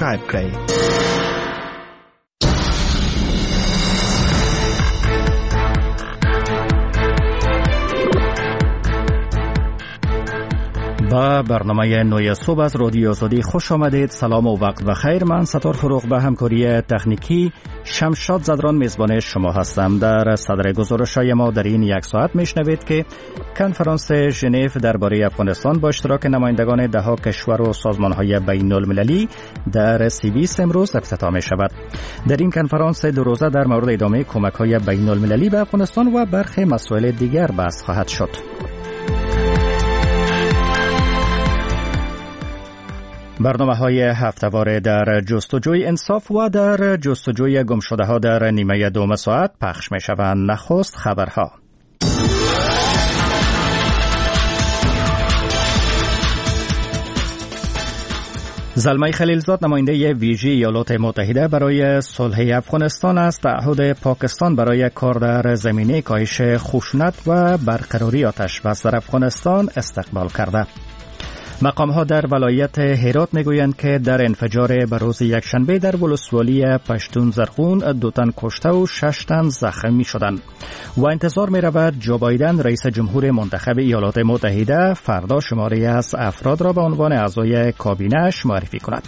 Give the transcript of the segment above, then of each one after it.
سابسکرایب کړئ. با برنامه نوی صبح از رادیو آزادی خوش آمدید. سلام و وقت بخیر. من ستار فروغ به همکاری تکنیکی شمشاد زدران میزبان شما هستم. در صدر گزارش‌های ما در این یک ساعت میشنوید که کنفرانس ژنو درباره افغانستان با اشتراک نمایندگان دهها کشور و سازمان‌های بین‌المللی در سوئیس امروز افتتاح می‌شود. در این کنفرانس دو روزه در مورد ادامه کمک‌های بین‌المللی به افغانستان و برخی مسائل دیگر بحث خواهد شد. برنامه‌های هفته‌واره در جستجوی انصاف و در جستجوی گمشده‌ها در نیمه دوم ساعت پخش می‌شوند. نخست خبرها. زلمه خلیلزاد نماینده ویژه ایالات متحده برای صلح افغانستان از تعهد پاکستان برای کار در زمینه کاهش خشونت و برقراری آتش‌بس در افغانستان استقبال کرده. مقام‌ها در ولایت هرات میگویند که در انفجار بروز یکشنبه در ولسوالی پشتون زرغون 2 تن کشته و 6 تن زخمی شدند و انتظار می‌رود جو بایدن رئیس جمهور منتخب ایالات متحده فردا شماری از افراد را به عنوان اعضای کابینه‌اش معرفی کند.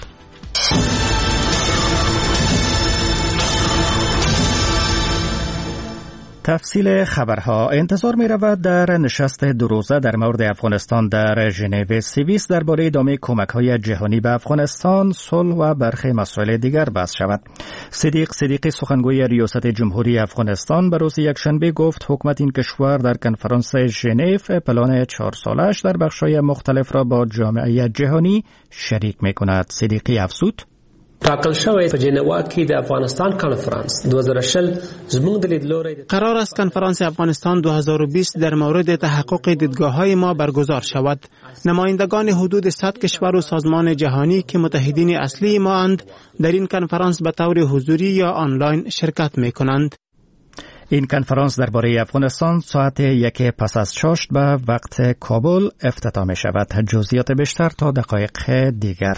تفصیل خبرها. انتظار می رود در نشست دو روزه در مورد افغانستان در ژنو سوئیس درباره ادامه کمک‌های جهانی به افغانستان، صلح و برخی مسائل دیگر بحث شود. صدیقی سخنگوی ریاست جمهوری افغانستان به روز یکشنبه گفت حکومت این کشور در کنفرانس ژنو پلان 4 سالش در بخش‌های مختلف را با جامعه جهانی شریک می کند. صدیقی افزود: ټاکل شوی په جنوا کې د افغانستان کانفرنس 2020 زموږ د لیدلوري قرار است کنفرانس افغانستان 2020 در مورد تحقق دیدگاه‌های ما برگزار شود. نمایندگان حدود 100 کشور و سازمان جهانی که متحدین اصلی ما اند در این کنفرانس به طور حضوری یا آنلاین شرکت می‌کنند. این کنفرانس درباره افغانستان ساعت 1 پس از چاشت به وقت کابل افتتاح می‌شود. جزئیات بیشتر تا دقایق دیگر.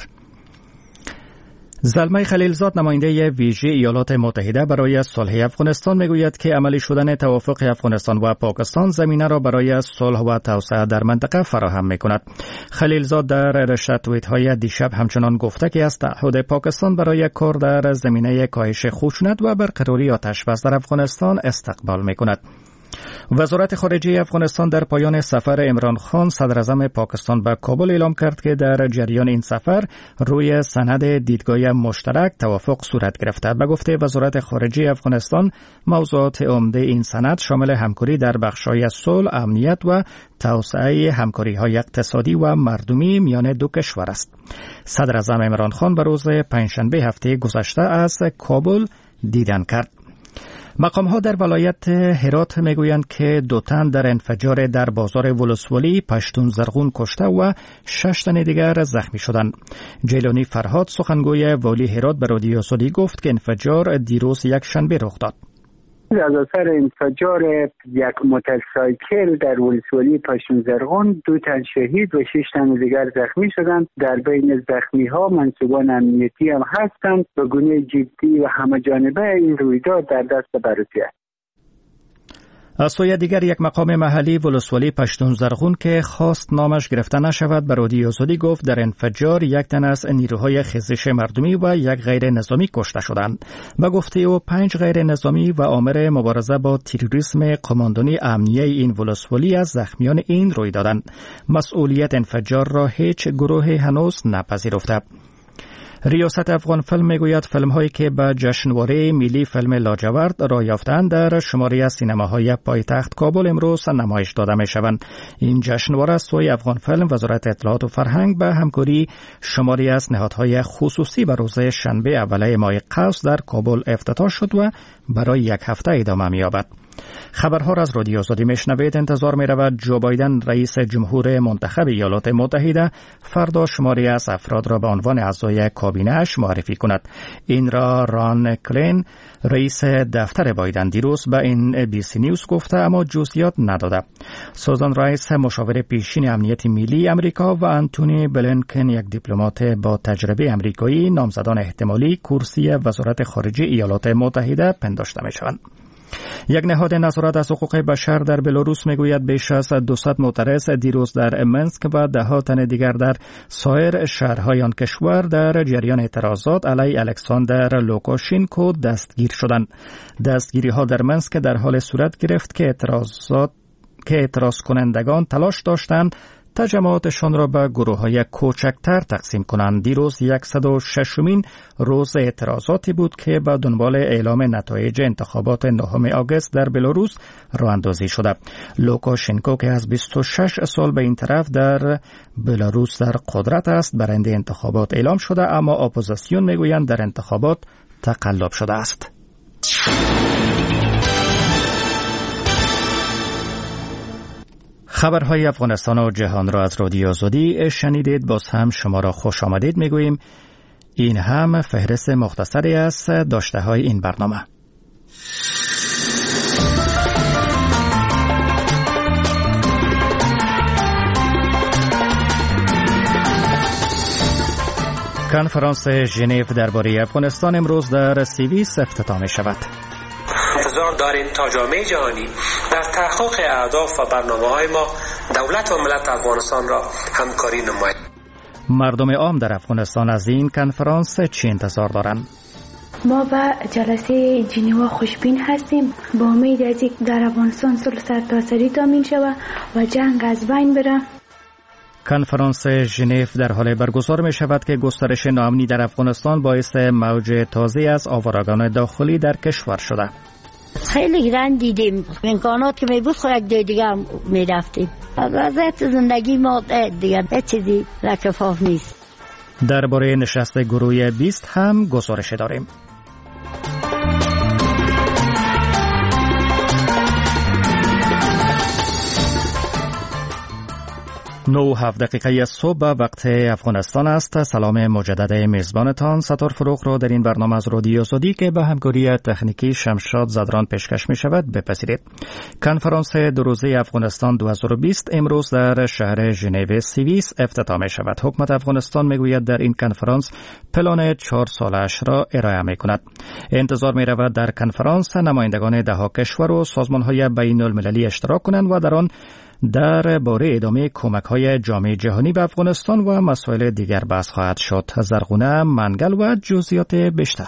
زلمه خلیلزاد نماینده ویژه ایالات متحده برای صلح افغانستان میگوید که عملی شدن توافق افغانستان و پاکستان زمینه را برای صلح و توسعه در منطقه فراهم میکند. خلیلزاد در رشته توییت‌های دیشب همچنان گفته که از تعهد پاکستان برای کار در زمینه کاهش خشونت و برقراری آتش‌بس در افغانستان استقبال میکند. وزارت خارجه افغانستان در پایان سفر عمران خان صدر اعظم پاکستان به کابل اعلام کرد که در جریان این سفر روی سند دیدگاه مشترک توافق صورت گرفته. به گفته وزارت خارجه افغانستان موضوعات عمده این سند شامل همکاری در بخش‌های صلح، امنیت و توسعه همکاری‌های اقتصادی و مردمی میان دو کشور است. صدر اعظم عمران خان به روز پنجشنبه هفته گذشته از کابل دیدن کرد. مقام‌ها در ولایت هرات میگویند که 2 تن در انفجار در بازار ولسوالی پشتون زرغون کشته و 6 تن دیگر زخمی شدند. جیلانی فرهاد سخنگوی والی هرات به رادیو آزادی گفت که انفجار دیروز یکشنبه رخ داد. از اثر انفجار یک موتورسایکل در ولسوالی پشتون زرغون 2 تن شهید و 6 تن دیگر زخمی شدند. در بین زخمی ها منصوبان امنیتی هم هستند و گونه جدی و همه جانبه این رویداد در دست بررسی است. از سوی دیگر یک مقام محلی ولسوالی پشتون زرغون که خواست نامش گرفته نشود به رادیو آزادی گفت در انفجار 1 تن از نیروهای خیزش مردمی و 1 غیر نظامی کشته شدند. به گفته او 5 غیر نظامی و آمر مبارزه با تروریسم قماندانی امنیه این ولسوالی از زخمیان این روی دادند. مسئولیت انفجار را هیچ گروهی هنوز نپذیرفته. ریاست افغان فیلم میگوید فیلم هایی که به جشنواره ملی فیلم لاجورد را یافتند در شماره از سینماهای پایتخت کابل امروز نمایش داده می شوند. این جشنواره از سوی افغان فیلم، وزارت اطلاعات و فرهنگ به همکاری شماره از نهادهای خصوصی به روز شنبه اول ماه قوس در کابل افتتاح شد و برای 1 هفته ادامه می یابد. خبرها را از رادیو آزادی میشنوید. انتظار می رود جو بایدن رئیس جمهور منتخب ایالات متحده فردا شماری از افراد را به عنوان اعضای کابینه اش معرفی کند. این را ران کلین رئیس دفتر بایدن دیروز به این ABC نیوز گفته، اما جزئیات نداده. سوزان رایس مشاور پیشین امنیت ملی امریکا و آنتونی بلینکن یک دیپلمات با تجربه امریکایی نامزدان احتمالی کرسی وزارت خارجه ایالات متحده پنداشته میشوند. یک نهاد نظارت از حقوق بشر در بلاروس میگوید بیش از 200 معترض دیروز در منسک و 10 تن دیگر در سایر شهرهای آن کشور در جریان اعتراضات علیه الکساندر لوکاشنکو دستگیر شدند. دستگیری ها در منسک در حال صورت گرفت که اعتراض کنندگان تلاش داشتند تجمعاتشان را به گروه‌های کوچکتر تقسیم کنند. دیروز 106مین روز اعتراضاتی بود که به دنبال اعلام نتایج انتخابات 9 آگوست در بلاروس راه اندازی شده. لوکاشنکو که از 26 سال به این طرف در بلاروس در قدرت است برنده انتخابات اعلام شده، اما اپوزیسیون میگویند در انتخابات تقلب شده است. خبرهای افغانستان و جهان را از رادیو آزادی شنیدید. باز هم شما را خوش آمدید میگوییم. این هم فهرست مختصری از داشته های این برنامه. کنفرانس ژنو درباره افغانستان امروز در سوئیس افتتاح می شود. انتظار داریم تا جامعه جهانی در تحقق اهداف و برنامه‌های ما دولت و ملت افغانستان را همکاری نماید. مردم عام در افغانستان از این کنفرانس چی انتظار دارند؟ ما به جلسه ژنو خوشبین هستیم. با امید از اینکه در افغانستان صلح سرتاسری تامین شود و جنگ از بین بره. کنفرانس ژنو در حال برگزار می شود که گسترش ناامنی در افغانستان باعث موج تازه از آوارگان داخلی در کشور شده. خیلی رنج دیدیم. امکانات که می بود خود یک دیگه هم می رفتیم. وضعیت زندگی ما دیگه چیزی لکفاف نیست. درباره نشست گروه 20 هم گزارش داریم. 9:07 صبح وقت افغانستان است. سلام مجدد میزبانتان ستار فروغ را در این برنامه از رادیو آزادی که به همکاری تکنیکی شمشاد زدران پیشکش می شود بپذیرید. کنفرانس دو روزه افغانستان 2020 امروز در شهر ژنو سوئیس افتتاح می شود. حکومت افغانستان می گوید در این کنفرانس پلان 4 سالش را ارائه می کند. انتظار می رود در کنفرانس نمایندگان 10 کشور و سازمان های بین المللی اشتراک کنند و در آن درباره ادامه کمک‌های جامعه جهانی به افغانستان و مسائل دیگر بحث خواهد شد. زرغونه منگل و جزئیات بیشتر.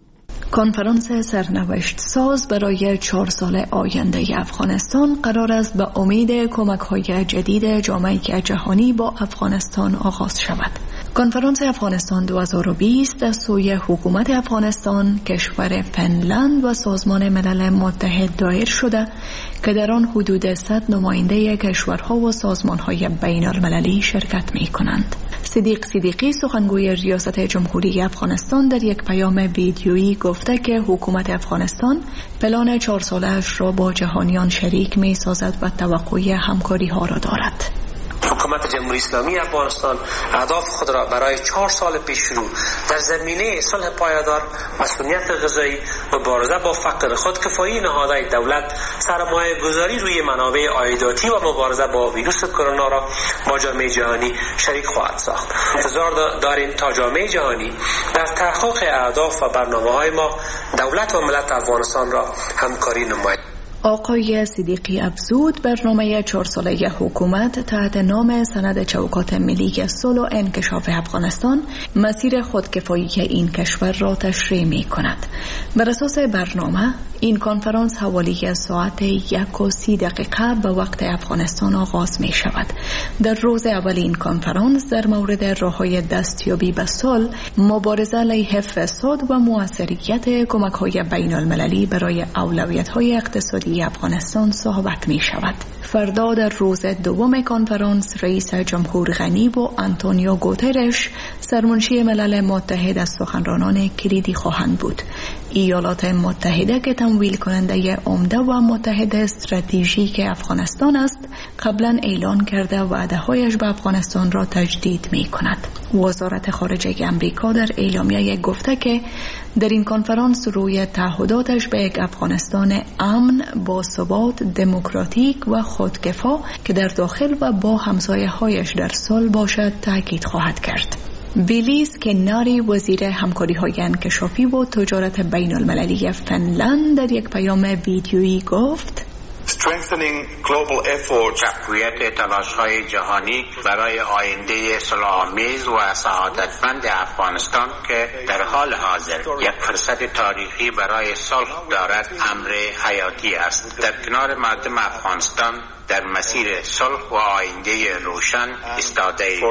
کنفرانس سرنوشت ساز برای 4 سال آینده افغانستان قرار است به امید کمک‌های جدید جامعه جهانی با افغانستان آغاز شود. کنفرانس افغانستان 2020 از سوی حکومت افغانستان، کشور فنلند و سازمان ملل متحد دایر شده که در آن حدود 100 نماینده کشورها و سازمان‌های بین المللی شرکت می‌کنند. صدیق صدیقی سخنگوی ریاست جمهوری افغانستان در یک پیام ویدیویی گفته که حکومت افغانستان پلان 4 ساله‌اش را با جهانیان شریک می‌سازد و توقع همکاری‌ها را دارد. حکومت جمهوری اسلامی افغانستان اهداف خود را برای 4 سال پیش رو در زمینه صلح پایدار، مسئولیت غذایی، مبارزه با فقر، خودکفایی نهادهای دولت، سرمایه گذاری روی منابع عایداتی و مبارزه با ویروس کرونا را با جامعه جهانی شریک خواهد ساخت. انتظار داریم تا جامعه جهانی در تحقق اهداف و برنامه‌های ما دولت و ملت افغانستان را همکاری نماید. آقای صدیقی افزود برنامه 4 ساله حکومت تحت نام سند چوکات ملی صلح و انکشاف افغانستان مسیر خودکفایی این کشور را تشریح می کند. بر اساس برنامه این کنفرانس حوالی ساعت 1:30 به وقت افغانستان آغاز می شود. در روز اول این کنفرانس در مورد راه‌های دستیابی به صلح، مبارزه علیه فساد و موثریت کمک‌های بین المللی برای اولویت‌های اقتصادی افغانستان صحبت می شود. فردا در روز دوم کنفرانس رئیس جمهور غنی و آنتونیو گوترش سرمنشی ملل متحد از سخنرانان کلیدی خواهند بود. ایالات متحده که تمویل کننده عمده و متحد استراتژیک افغانستان است، قبلا اعلان کرده وعده‌هایش به افغانستان را تجدید می کند. وزارت خارجه امریکا در اعلامیه گفته که در این کنفرانس روی تعهداتش به یک افغانستان امن، با ثبات، دموکراتیک و خودکفا که در داخل و با همسایه‌هایش در صلح باشد تاکید خواهد کرد. ویلیس کناری، وزیر همکاری‌های انکشافی و تجارت بین المللی فنلند، در یک پیام ویدیویی گفت: تقویت تلاش‌های جهانی برای آینده صلح‌آمیز و سعادتمند افغانستان که در حال حاضر یک فرصت تاریخی برای صلح دارد امر حیاتی است. در کنار مردم افغانستان در مسیر صلح و آینده روشن ایستاده ایم.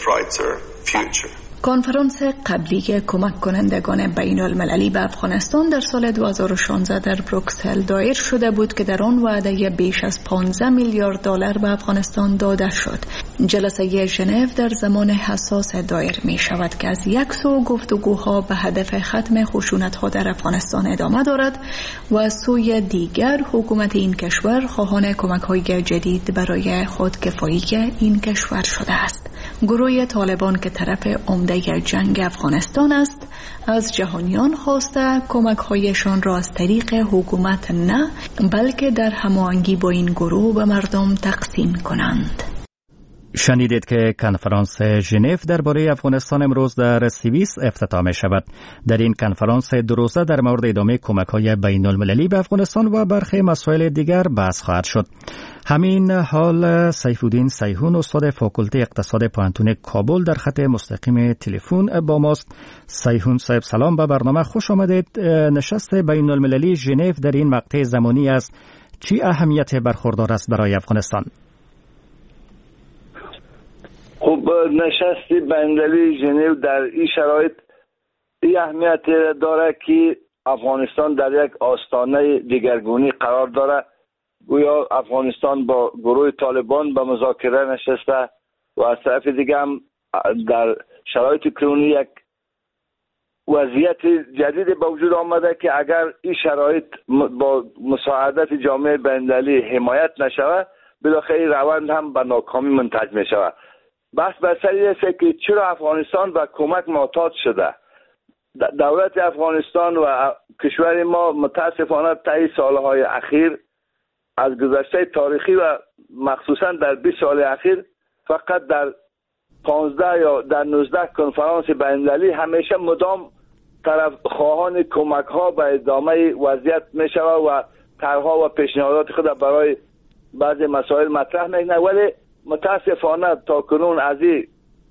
کنفرانس قبلی کمک کنندگان بین المللی به افغانستان در سال 2016 در بروکسل دایر شده بود که در آن وعده بیش از 15 میلیارد دلار به افغانستان داده شد. جلسه ژنو در زمان حساس دایر می شود که از یک سو گفتگوها به هدف ختم خشونت‌ها در افغانستان ادامه دارد و از سوی دیگر حکومت این کشور خواهان کمک‌های جدید برای خودکفایی این کشور شده است. گروه طالبان که طرف عمده جنگ افغانستان است، از جهانیان خواسته کمک‌هایشان را از طریق حکومت نه، بلکه در هماهنگی با این گروه به مردم تقسیم کنند. شنیدید که کنفرانس ژنو درباره افغانستان امروز در سوئیس افتتاح می شود. در این کنفرانس دو روزه در مورد ادامه کمک‌های بین المللی به افغانستان و برخی مسائل دیگر بحث خواهد شد. همین حال سیفالدین سیحون، استاد فاکولته اقتصاد پوهنتون کابل، در خط مستقیم تلفن با ماست. سیحون صاحب سلام، به برنامه خوش آمدید. نشست بین المللی ژنو در این مقطع زمانی است چی اهمیت برخوردار است برای افغانستان؟ خب نشست بین المللی ژنو در این شرایط این اهمیت داره که افغانستان در یک آستانه دیگرگونی قرار داره. گویا افغانستان با گروه طالبان به مذاکره نشسته و از طرف دیگه هم در شرایط کنونی یک وضعیت جدید به وجود آمده که اگر این شرایط با مساعدت جامعه بین‌المللی حمایت نشود، بالاخره روند هم به ناکامی منتهی می شود. بحث بر سر این است که چرا افغانستان و کمک معتاد شده. دولت افغانستان و کشور ما متاسفانه طی سالهای اخیر از گذشته تاریخی و مخصوصا در 20 سال اخیر فقط در 15 یا در 19 کنفرانس بین المللی همیشه مدام طرف خواهان کمک ها به ادامه وضعیت می شود و طرحها و پیشنهادات خود برای بعضی مسائل مطرح میکنه، ولی متاسفانه تا کنون از این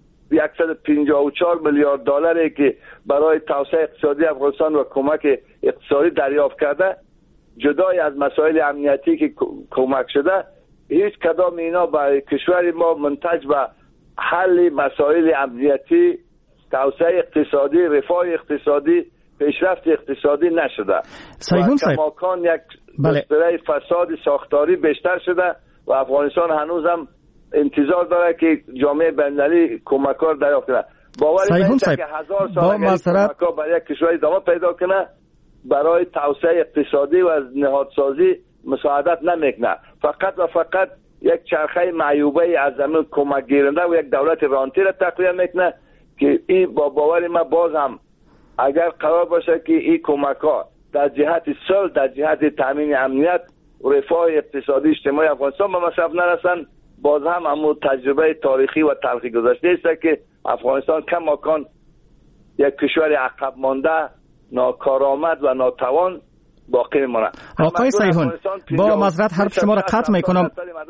154 میلیارد دلاری که برای توسعه اقتصادی افغانستان و کمک اقتصادی دریافت کرده، جدای از مسائل امنیتی که کمک شده، هیچ کدام اینا برای کشور ما منتج به حل مسائل امنیتی، توسعه اقتصادی، رفاه اقتصادی، پیشرفت اقتصادی نشده. سیحون صاحب، کماکان یک گستره فساد ساختاری بیشتر شده و افغانستان هنوزم انتظار داره که جامعه بین‌المللی کمک‌ها را دریافت کنه. باوری میشه که 1000 سال کمک‌ها برای یک کشور ادامه پیدا کنه، برای توسعه اقتصادی و نهادسازی مساعدت نمیکنه. فقط و فقط یک چرخه معیوبه از زمین کمک گیرنده و یک دولت رانتی را تقویه میکنه که این با باور ما باز هم اگر قرار باشه که این کمک‌ها در جهت صلح، در جهت تامین امنیت و رفاه اقتصادی اجتماعی افغانستان به مصرف نرسن، باز هم همون تجربه تاریخی و تلخی گذشته است که افغانستان کماکان یک کشور عقب مانده، ناکارآمد و ناتوان باقی میمونه. آقای سیحون، با معذرت حرف شما را قطع میکنم.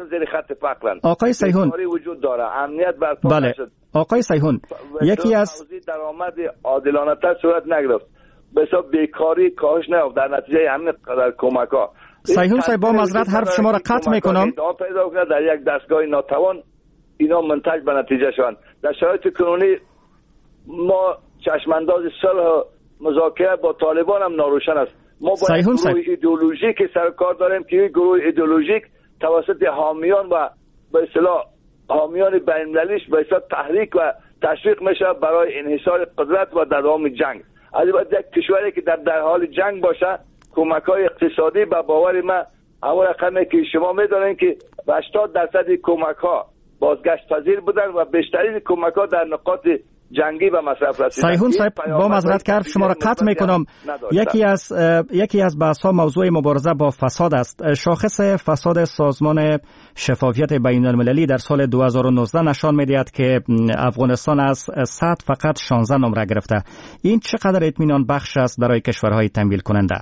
آقای سیحون، وجود داره، امنیت برپا بله. نشد. آقای سیحون، یکی از درآمد عادلانه تر صورت نگرفت، بسیار بیکاری کاهش نیافت در نتیجه همین قدر کمک‌ها. سیحون صاحب، با معذرت حرف شما را قطع میکنم. در یک دستگاه ناتوان اینا منتج به نتیجه شوند. در شرایط کنونی ما چشمانداز صلح مذاکره با طالبان هم ناروشن است. ما با گروه ایدئولوژیک سر کار داریم که این گروه ایدئولوژیک توسط حامیان و به اصطلاح حامیان بین المللیش به اصطلاح تحریک و تشویق میشه برای انحصار قدرت و دوام جنگ. البته یک کشوری که در حال جنگ باشه کمک‌های اقتصادی به باور من اول رقمی که شما می‌دونید که 80% کمک‌ها بازگشت پذیر بودن و بیشترین کمک‌ها در نقاط جنگی و مصرف رسیدن. سیحون صاحب با معذرت که شما را قطع میکنم، یکی از بحث‌ها موضوع مبارزه با فساد است. شاخص فساد سازمان شفافیت بین المللی در سال 2019 نشان می‌دهد که افغانستان از 100 فقط 16 نمره گرفته. این چقدر اطمینان بخش است برای کشورهای تمویل کننده؟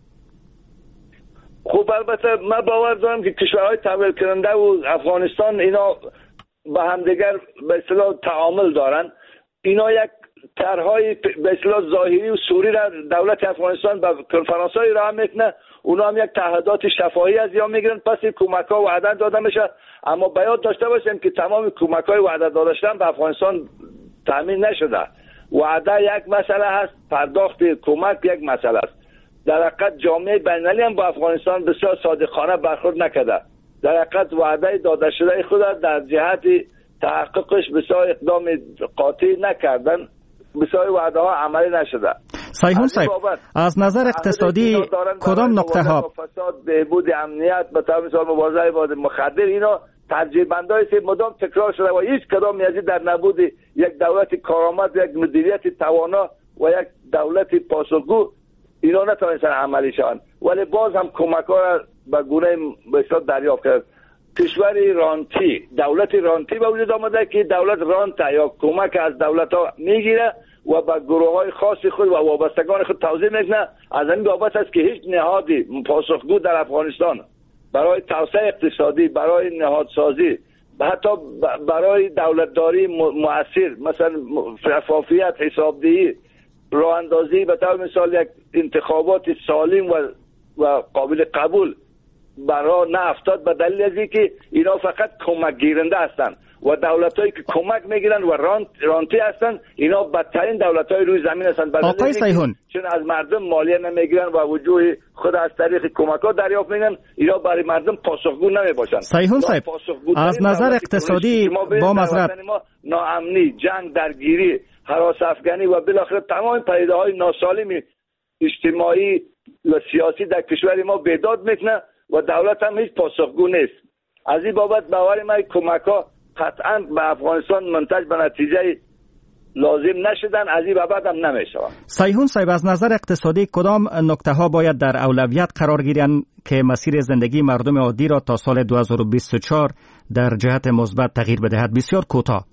خب البته من باور دارم که کشورهای تمویل کننده و افغانستان اینا با همدیگر به اصطلاح تعامل دارن. اینا یک طرحهای به اصطلاح ظاهری و صوری را دولت افغانستان به کنفرانس‌های راه میکنه، اونا هم یک تعهدات شفاهی از یا میگیرن، پس کمک‌ها وعده داده میشه. اما باید داشته باشیم که تمام کمک‌های وعده داده شدن به افغانستان تامین نشده. وعده یک مسئله هست، پرداخت کمک یک مسئله است. در حقیقت جامعه بین‌المللی هم با افغانستان بسیار صادقانه برخورد نکرده. در حقیقت وعده داده شده خود در جهت تحققش بسیار اقدام قاطع نکردن، بسیار وعده ها عملی نشده. سیحون صاحب از نظر اقتصادی کدام نقطه ها فساد، بهبود امنیت، به طور مثال مبارزه با مخدر، اینا ترجیح بندی است مدام تکرار شده و هیچ کدام نیازی در نبود یک دولت کارآمد، یک مدیریت توانا و یک دولت پاسخگو اینا نتوانستن عملی شوند. ولی باز هم کمک ها را به گونه بسیار دریافت کرد. کشوری رانتی، دولت رانتی به وجود آمده که دولت رانت یا کمک از دولت ها میگیره و به گروه های خاص خود و وابستگان خود توزیع میکنه. از این بابت است که هیچ نهادی پاسخگو در افغانستان برای توسعه اقتصادی، برای نهادسازی، حتی برای دولتداری مؤثر، مثلا شفافیت، حسابدهی، راه اندازی، به طور مثال یک انتخابات سالم و قابل قبول برای نه افتاد به دلیل از اینکه اینا فقط کمک گیرنده هستند و دولتایی که کمک میگیرن و رانتی هستند اینا بدترین دولتای روی زمین هستند. آقای سیحون چون از مردم مالیه نمیگیرن و وجوه خود از طریق کمک ها دریافت میکنن، اینا برای مردم پاسخگو نمیباشن. سیحون صاحب از نظر اقتصادی با معذرت ناامنی، جنگ، درگیری، هراس افغانی و بالاخره تمام پدیده های ناسالم اجتماعی و سیاسی در کشور ما بیداد میکنه و دولت هم هیچ پاسخگو نیست. از این بابت باور من کمک ها قطعا به افغانستان منتج به نتیجه لازم نشدن، از این بابت هم نمیشوند. سیحون صاحب از نظر اقتصادی کدام نکته ها باید در اولویت قرار گیرند که مسیر زندگی مردم عادی را تا سال 2024 در جهت مثبت تغییر بدهد؟ بسیار کوتاه.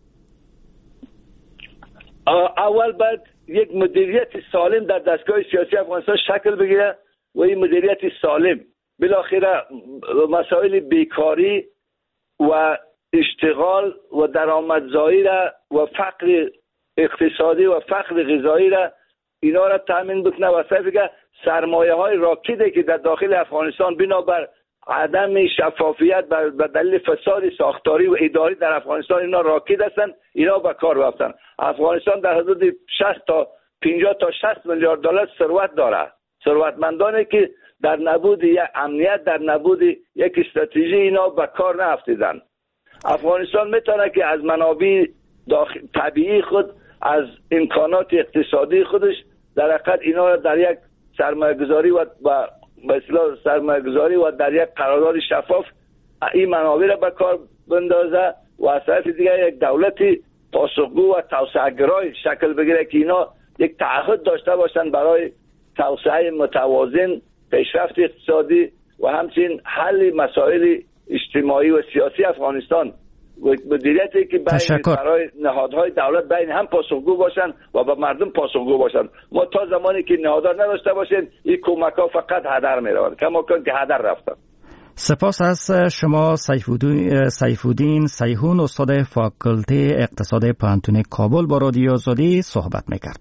اول باید یک مدیریت سالم در دستگاه سیاسی افغانستان شکل بگیره و این مدیریت سالم بالاخره مسائل بیکاری و اشتغال و درآمدزایی را و فقر اقتصادی و فقر غذایی را اینا را تامین بکنه و صرف سرمایه های راکده که در داخل افغانستان بنابر عدم شفافیت به دلیل فساد ساختاری و اداری در افغانستان اینا راکد هستند، اینا به کار رفتن. افغانستان در حدود 50 تا 60 میلیارد دلار ثروت داره، ثروتمندانی که در نبود یک امنیت، در نبود یک استراتژی اینا به کار نرفتیدن. افغانستان میتونه که از منابع طبیعی خود، از امکانات اقتصادی خودش در حقیقت اینا را در یک سرمایه‌گذاری و به اصطلاح سرمایه‌گذاری و در یک قرارداد شفاف این منابع را به کار بندازه و از طرف دیگر یک دولتی پاسخگو و توسعه‌گرای شکل بگیره که اینا یک تعهد داشته باشند برای توسعه متوازن، پیشرفت اقتصادی و همچنین حل مسائل اجتماعی و سیاسی افغانستان و مدیریتی که برای نهادهای دولت بین هم پاسخگو باشند و به مردم پاسخگو باشند. ما تا زمانی که نهادها نداشته باشیم این کمک ها فقط هدر میروند، کما کن که هدر رفتن. سپاس از شما سیفالدین سیحون، استاد فاکولته اقتصاد پانتون کابل با رادیو آزادی صحبت میکرد.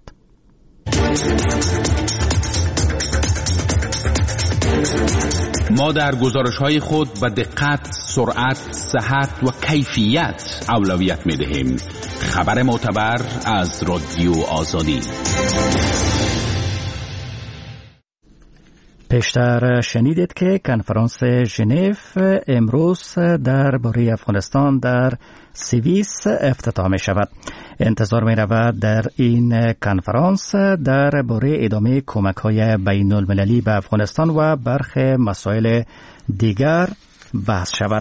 ما در گزارش‌های خود به دقت، سرعت، صحت و کیفیت اولویت می‌دهیم. خبر معتبر از رادیو آزادی. پیشتر شنیدید که کنفرانس ژنو امروز درباره افغانستان در سوئیس افتتاح می شود. انتظار می رود در این کنفرانس درباره ادامه کمک های بین المللی به افغانستان و برخی مسائل دیگر بحث شود.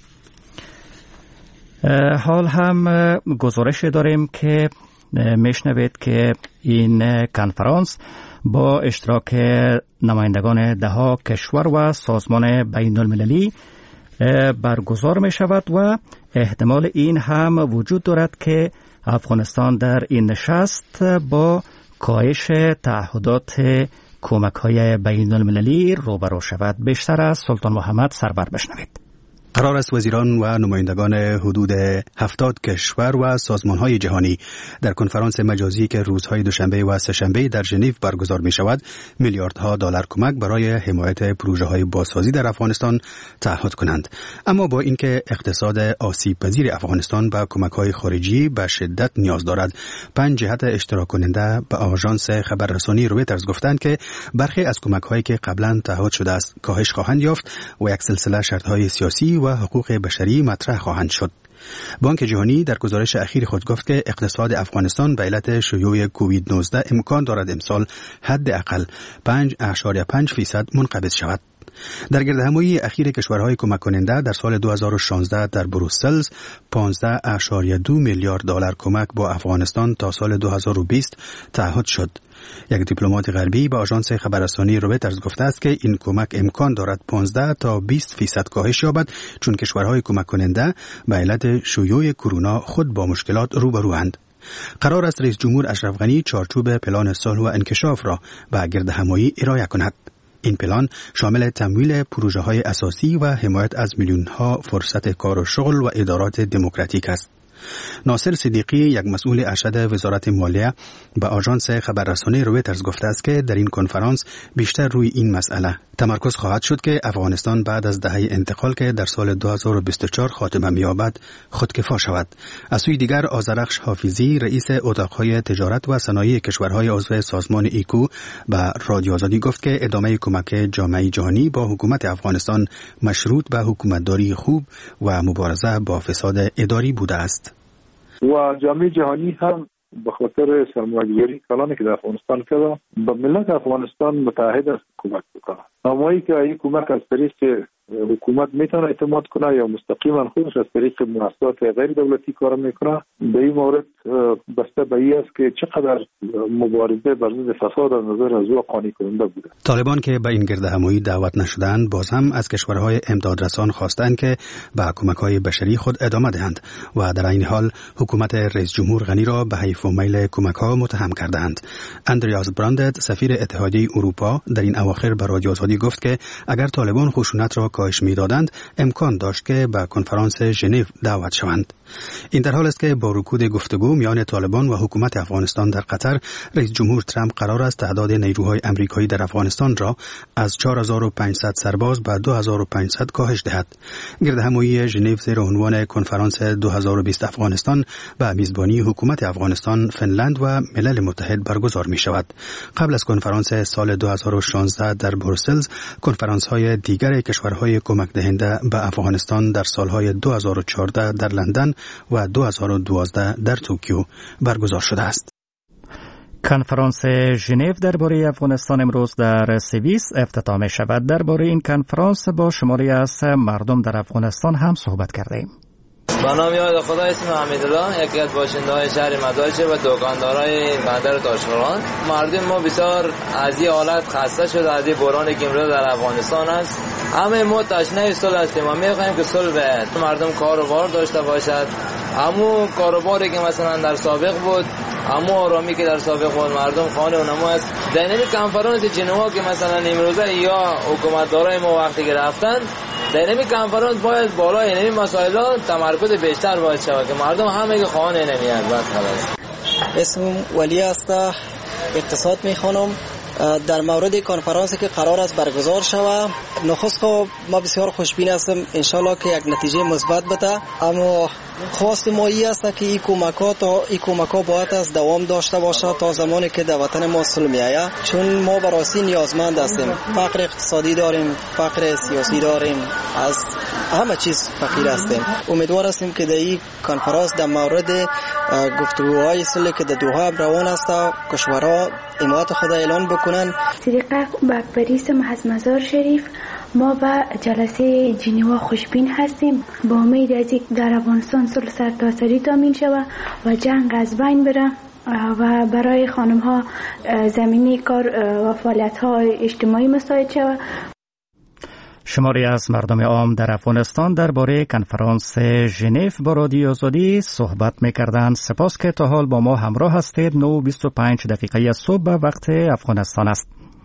حال هم گزارش داریم که میشنوید که این کنفرانس با اشتراک نمایندگان 10 کشور و سازمان بین المللی برگزار می شود و احتمال این هم وجود دارد که افغانستان در این نشست با کاهش تعهدات کمک های بین المللی روبرو شود. بیشتر از سلطان محمد سرور بشنوید. قرار است وزیران و نمایندگان حدود 70 کشور و سازمان‌های جهانی در کنفرانس مجازی که روزهای دوشنبه و سه‌شنبه در ژنو برگزار می‌شود میلیاردها دلار کمک برای حمایت پروژه‌های بازسازی در افغانستان تعهد کنند. اما با اینکه اقتصاد آسیب‌پذیر افغانستان به کمک‌های خارجی به شدت نیاز دارد، 5 جهت اشتراک کننده به آژانس خبررسانی رویترز گفتند که برخی از کمک‌هایی که قبلا تعهد شده است کاهش خواهند یافت و یک سلسله شرط‌های سیاسی و حقوق بشری مطرح خواهند شد. بانک جهانی در گزارش اخیر خود گفت که اقتصاد افغانستان به علت شیوع کووید 19 امکان دارد امسال حداقل 5.5% منقبض شود. در گردهمایی اخیر کشورهای کمک کننده در سال 2016 در بروسل 15.2 میلیارد دلار کمک با افغانستان تا سال 2020 تعهد شد. یک دیپلمات غربی به آژانس خبررسانی رویترز گفته است که این کمک امکان دارد 15 تا 20% کاهش یابد، چون کشورهای کمک کننده به علت شیوع کرونا خود با مشکلات روبروند. قرار است رئیس جمهور اشرف غنی چارچوب پلان صلح و انکشاف را به گردهمایی ارائه کند. این پلان شامل تمویل پروژه‌های اساسی و حمایت از میلیون‌ها فرصت کار و شغل و ادارات دموکراتیک است. ناصر صدیقی، یک مسئول ارشد وزارت مالیه، به آژانس خبررسانی رویترز گفته است که در این کنفرانس بیشتر روی این مسئله تمرکز خواهد شد که افغانستان بعد از دهه انتقال که در سال 2024 خاتمه می‌یابد خودکفا شود. از سوی دیگر آذرخش حافظی، رئیس اتاق‌های تجارت و صنایع کشورهای عضو سازمان ایکو، به رادیو آزادی گفت که ادامه کمک جامعه جهانی با حکومت افغانستان مشروط به حکومتداری خوب و مبارزه با فساد اداری بوده است. و جامعه جهانی هم به خاطر سرمایه‌گذاری کلانی که در افغانستان کرده به ملت افغانستان متحد است کمک بکنه. همایی که این کمک از طریق حکومت میتونه اعتماد کنه یا مستقیما خودش از طریق مؤسسات غیر دولتی کار میکنه، به این مورد بسته به این است که چقدر مبارزه بر ضد فساد از نظر از او قانع کننده بوده. طالبان که به این گردهمایی دعوت نشدند باز هم از کشورهای امدادرسان خواستند که به کمک‌های بشری خود ادامه دهند و در این حال حکومت رئیس جمهور غنی را به حیف و میل کمک‌ها متهم کردند. اندریاس براندت، سفیر اتحادیه اروپا، در این اواخر به رادیو آزادی گفت که اگر طالبان خشونت را کاهش می‌دادند امکان داشت که به کنفرانس ژنو دعوت شوند. این در حال است که با رکود گفتگو میان طالبان و حکومت افغانستان در قطر، رئیس جمهور ترامپ قرار است تعداد نیروهای آمریکایی در افغانستان را از 4500 سرباز به 2500 کاهش دهد. گردهمایی ژنو زیر عنوان کنفرانس 2020 افغانستان به میزبانی حکومت افغانستان، فنلند و ملل متحد برگزار می شود. قبل از کنفرانس سال 2016 در بروسل، کنفرانس‌های دیگر کشورهای کمک دهنده به افغانستان در سالهای 2014 در لندن و 2012 در توکیو برگزار شده است. کنفرانس ژنو درباره افغانستان امروز در سوئیس افتتاح می شود. درباره این کنفرانس با شماری از مردم در افغانستان هم صحبت کردیم. با نام یاد خدا، اسم حمیدالله، یکی از باشنده‌های شهر مدایچه و دکاندارای بندر تاشقرغان. مردم ما بسیار از این حالت خسته شده، از این بحرانی که امروز در افغانستان است. همه ما تشنه صلح هستیم و می‌خواهیم که صلح به مردم کاروبار داشته باشد. همون کاروباری که مثلا در سابق بود، همون آرامی که در سابق بود، مردم خانه و نما است. در این کنفرانس ژنو که مثلا امروزه یا حکومتدارای ما وقتی که رفتن، در این کنفرانس باید بالای این مسائل تمرکز بیشتر باید شود که مردم همه که خانه نمیاد. بس خلاص. اسمم ولی است، اقتصاد میخوانم. در مورد کنفرانسی که قرار است برگزار شود، نخست ما بسیار خوشبین هستم انشالله که یک نتیجه مثبت بده، اما خواست ما این است که این کمک ها باید از دوام داشته باشه تا زمانی که در وطن ما صلح میآید، چون ما به راستی نیازمند هستیم. فقر اقتصادی داریم، فقر سیاسی داریم، از همه چیز فقیر هستیم. امیدوار هستیم که در این کنفرانس در مورد گفتگوهای صلح که در دوحه روان است کشورها حمایت خود اعلان بکنن. صدیقه بکپریس از مزار شریف، ما به جلسه ژنو خوشبین هستیم. با امید از اینکه در افغانستان صلح سرتاسری تامین شود و جنگ از بین بره و برای خانم ها زمینه کار و فعالیت ها اجتماعی مساعد شود. شماری از مردم عام در افغانستان درباره کنفرانس ژنو با رادیو آزادی صحبت می‌کردند. سپاس که تا حال با ما همراه هستید. 9:25 صبح به وقت افغانستان است.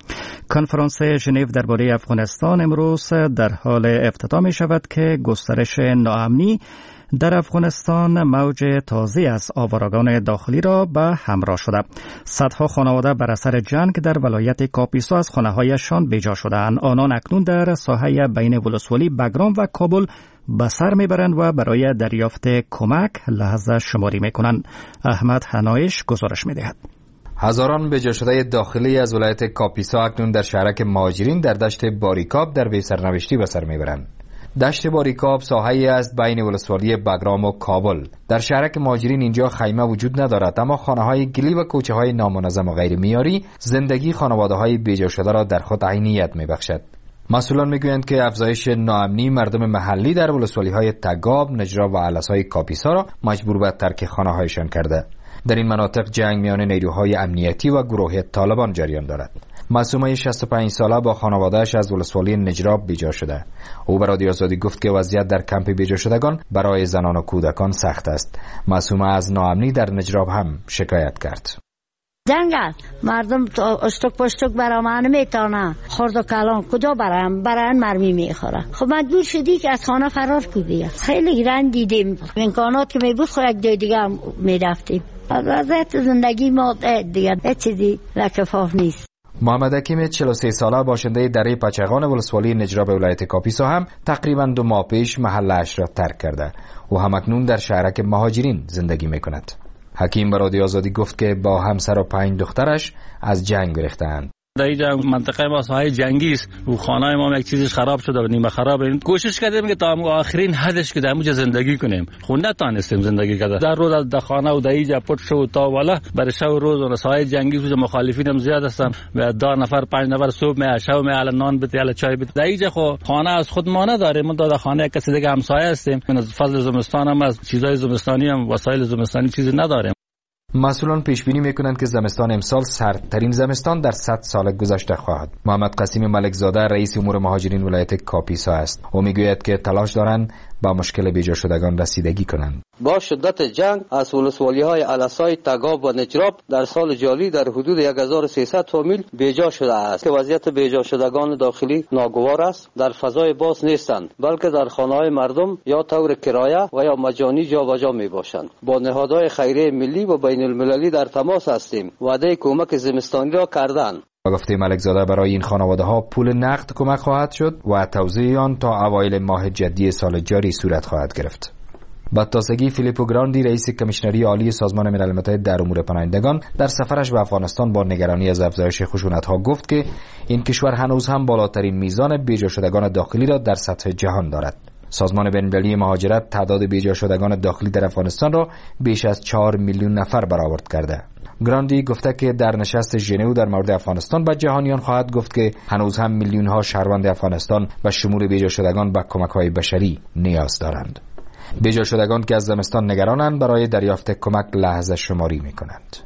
کنفرانس ژنو درباره افغانستان امروز در حال افتتاح می شود که گسترش ناامنی در افغانستان موج تازه از آوارگان داخلی را به همراه شده. صدها خانواده بر اثر جنگ در ولایت کاپیسا از خانه‌هایشان بیجا شده‌اند. آنان اکنون در ساحه بین ولسوالی بگرام و کابل به سر میبرند و برای دریافت کمک لحظه شماری میکنند. احمد حنایش گزارش میدهد. هزاران بیجا شده داخلی از ولایت کاپیسا اکنون در شهرک مهاجرین در دشت باریکاب در وی سرنوشتی به سر میبرند. دشت باریکاب ساحه‌ای است بین ولسوالی بگرام و کابل. در شهرک مهاجرین اینجا خیمه وجود ندارد، اما خانه‌های گلی و کوچه‌های نامنظم و غیر معیاری زندگی خانواده‌های بیجا شده را در خود عینیت میبخشد. مسئولان میگویند که افزایش ناامنی مردم محلی در ولسوالی‌های تگاب، نجراب و علس‌های کاپیسا را مجبور به ترک خانه‌هایشان کرده. در این مناطق جنگ میان نیروهای امنیتی و گروه طالبان جریان دارد. معصومه 65 ساله با خانواده‌اش از ولسوالی نجراب بیجا شده. او به رادیو آزادی گفت که وضعیت در کمپ بیجا شدگان برای زنان و کودکان سخت است. معصومه از ناامنی در نجراب هم شکایت کرد. جنگل مردم اشتک پشتک برام نمیتونه، خرد و کلان کجا برام مرمی میخوره. خب مجبور شدی که از خانه فرار کنی. خیلی رنج دیدیم، امکانات که میبود خو یک جای دیگه میرفتیم. وضعیت زندگی ما دیگه چیزی لکفاف نیست. محمد حکیم 43 ساله باشنده دره پچقان ولسوالی نجراب ولایت کاپیسا هم تقریبا 2 ماه پیش محلش را ترک کرده. او همکنون در شهرک مهاجرین زندگی میکند. حکیم به رادیو آزادی گفت که با همسر و 5 دخترش از جنگ گریختند. در اینجا منطقه ما ساحه جنگی است و خانه ما یک چیزش خراب شده و نیمه خرابه. کوشش کردیم که تا آخرین حدش که در اونجا زندگی کنیم. خود نتونستیم زندگی کرده. در روز در خانه و در اینجا پټ شو تا والا برای شب روز و ساحه جنگی و مخالفین هم زیاد هستن و 2 نفر 5 نفر صبح می شب می ال نان بده ال چای بده. در اینجا خو خانه از خود ما نداریم. ما در خانه کسی دیگه همسایه هستیم. من از فضل زمستان هم از چیزای زمستانی هم وسایل زمستانی چیزی نداریم. مسئولان پیش بینی میکنند که زمستان امسال سردترین زمستان در 100 سال گذشته خواهد. محمد قاسم ملک زاده رئیس امور مهاجرین ولایت کاپیسا است. او میگوید که تلاش دارند با مشکل بیجا شدگان رسیدگی کنند. با شدت جنگ از ولسوالی‌های علسای تگاب و نجراب در سال جاری در حدود 1300 فامیل بیجا شده است که وضعیت بیجا شدگان داخلی ناگوار است. در فضای باز نیستند، بلکه در خانه‌های مردم یا طور کرایه و یا مجانی جابجا میباشند. با نهادهای خیریه ملی و بین المللی در تماس هستیم. وعده کمک زمستانی را کردند. با گفته ملک زاده برای این خانواده ها پول نقد کمک خواهد شد و توزیع آن تا اوایل ماه جدی سال جاری صورت خواهد گرفت. با تازگی فیلیپو گراندی رئیس کمیشنری عالی سازمان ملل متحد در امور پناهندگان در سفرش به افغانستان با نگرانی از افزایش خشونت‌ها گفت که این کشور هنوز هم بالاترین میزان بیجا شدگان داخلی را در سطح جهان دارد. سازمان بین‌المللی مهاجرت تعداد بیجا شدگان داخلی در افغانستان را بیش از 4 میلیون نفر برآورد کرده. گراندی گفته که در نشست ژنو در مورد افغانستان به جهانیان خواهد گفت که هنوز هم میلیون ها شهروند افغانستان و شمول بیجا شدگان به کمک‌های بشری نیاز دارند. بیجا شدگان که از زمستان نگرانند برای دریافت کمک لحظه شماری می‌کنند.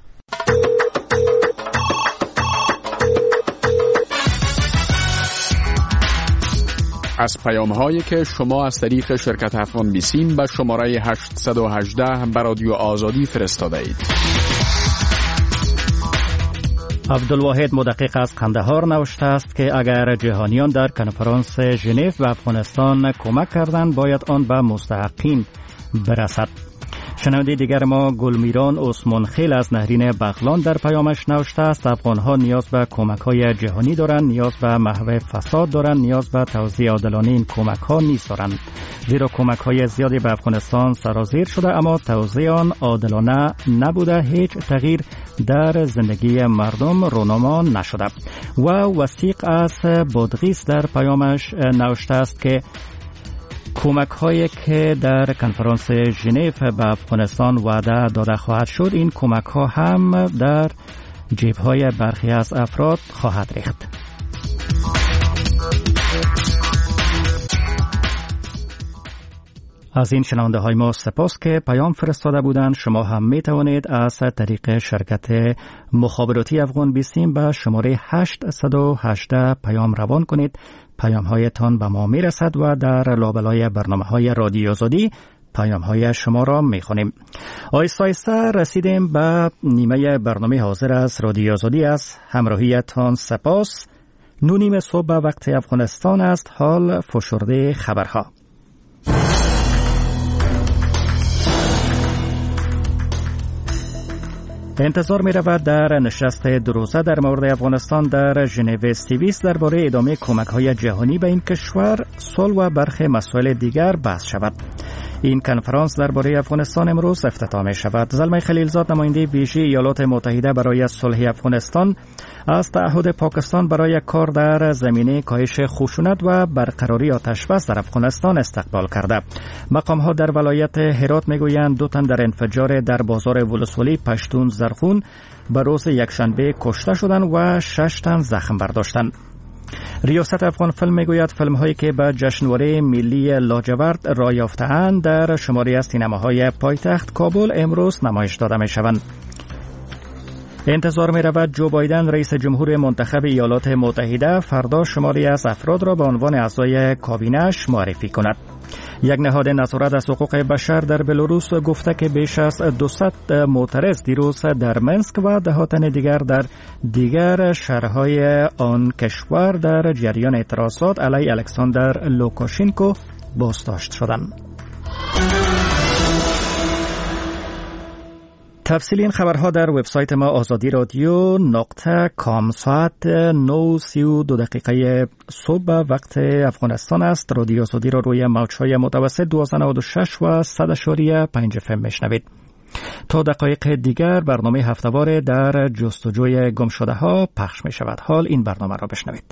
از پیام‌هایی که شما از طریق شرکت افغان بیسیم به شماره 818 به رادیو آزادی فرستاده اید. عبدالواحد مدقق از قندهار نوشته است که اگر جهانیان در کنفرانس ژنو و افغانستان کمک کردند باید آن به مستحقین برسد. شنونده دیگر ما گلمیران عثمان خیل از نهرین بغلان در پیامش نوشته است افغانها نیاز به کمک‌های جهانی دارند، نیاز به محو فساد دارند، نیاز به توزیع عادلانه این کمک‌ها نیست دارند، زیرا کمک‌های زیادی به افغانستان سرازیر شده اما توزیع آن عادلانه نبوده، هیچ تغییر در زندگی مردم رونما نشده. و وثیق از بادغیس در پیامش نوشته است که کمک هایی که در کنفرانس ژنو به افغانستان وعده داده خواهد شد، این کمک ها هم در جیب های برخی از افراد خواهد ریخت. از این شنونده های ما سپاس که پیام فرستاده بودند. شما هم می توانید از طریق شرکت مخابراتی افغان بیسیم به شماره 818 پیام روان کنید. پیام هایتان به ما می رسد و در لابلای برنامه های رادیو آزادی پیام های شما را می خوانیم. آیسته آیسته رسیدیم به نیمه برنامه حاضر از رادیو آزادی. از همراهیتان سپاس. 9:30 صبح به وقت افغانستان است. حال فشرده خبرها. انتظار می رود در نشست دروزه در مورد افغانستان در ژنو سوئیس درباره ادامه کمک های جهانی به این کشور، صلح و برخی مسائل دیگر بحث شود. این کنفرانس درباره افغانستان امروز افتتاح می شود. زلمه خلیلزاد نماینده ویژه ایالات متحده برای صلح افغانستان از تعهد پاکستان برای کار در زمینه کاهش خشونت و برقراری آتش بس در افغانستان استقبال کرده. مقام ها در ولایت هرات میگویند 2 تن در انفجار در بازار ولسوالی پشتون زرخون به روز یکشنبه کشته شدند و 6 تن زخم برداشتند. ریاست افغان فیلم میگوید فیلم هایی که به جشنواره ملی لاجورد راه یافته‌اند در شماری از سینماهای پایتخت کابل امروز نمایش داده می شوند. انتظار می رود جو بایدن رئیس جمهور منتخب ایالات متحده فردا شماری از افراد را به عنوان اعضای کابینه‌اش معرفی کند. یک نهاد نظارت از حقوق بشر در بلاروس گفته که بیش از 200 معترض دیروز در منسک و 10 تن دیگر در دیگر شهرهای آن کشور در جریان اعتراضات علیه الکساندر لوکاشنکو بازداشت شدند. تفصیل این خبرها در وبسایت ما آزادی رادیو .com. ساعت 9:32 صبح وقت افغانستان است. رادیو آزادی را روی موج‌های متوسط 1296 و 100.5 FM میشنوید. تا دقایق دیگر برنامه هفته‌وار در جستجوی گمشده‌ها پخش می شود. حال این برنامه را بشنوید.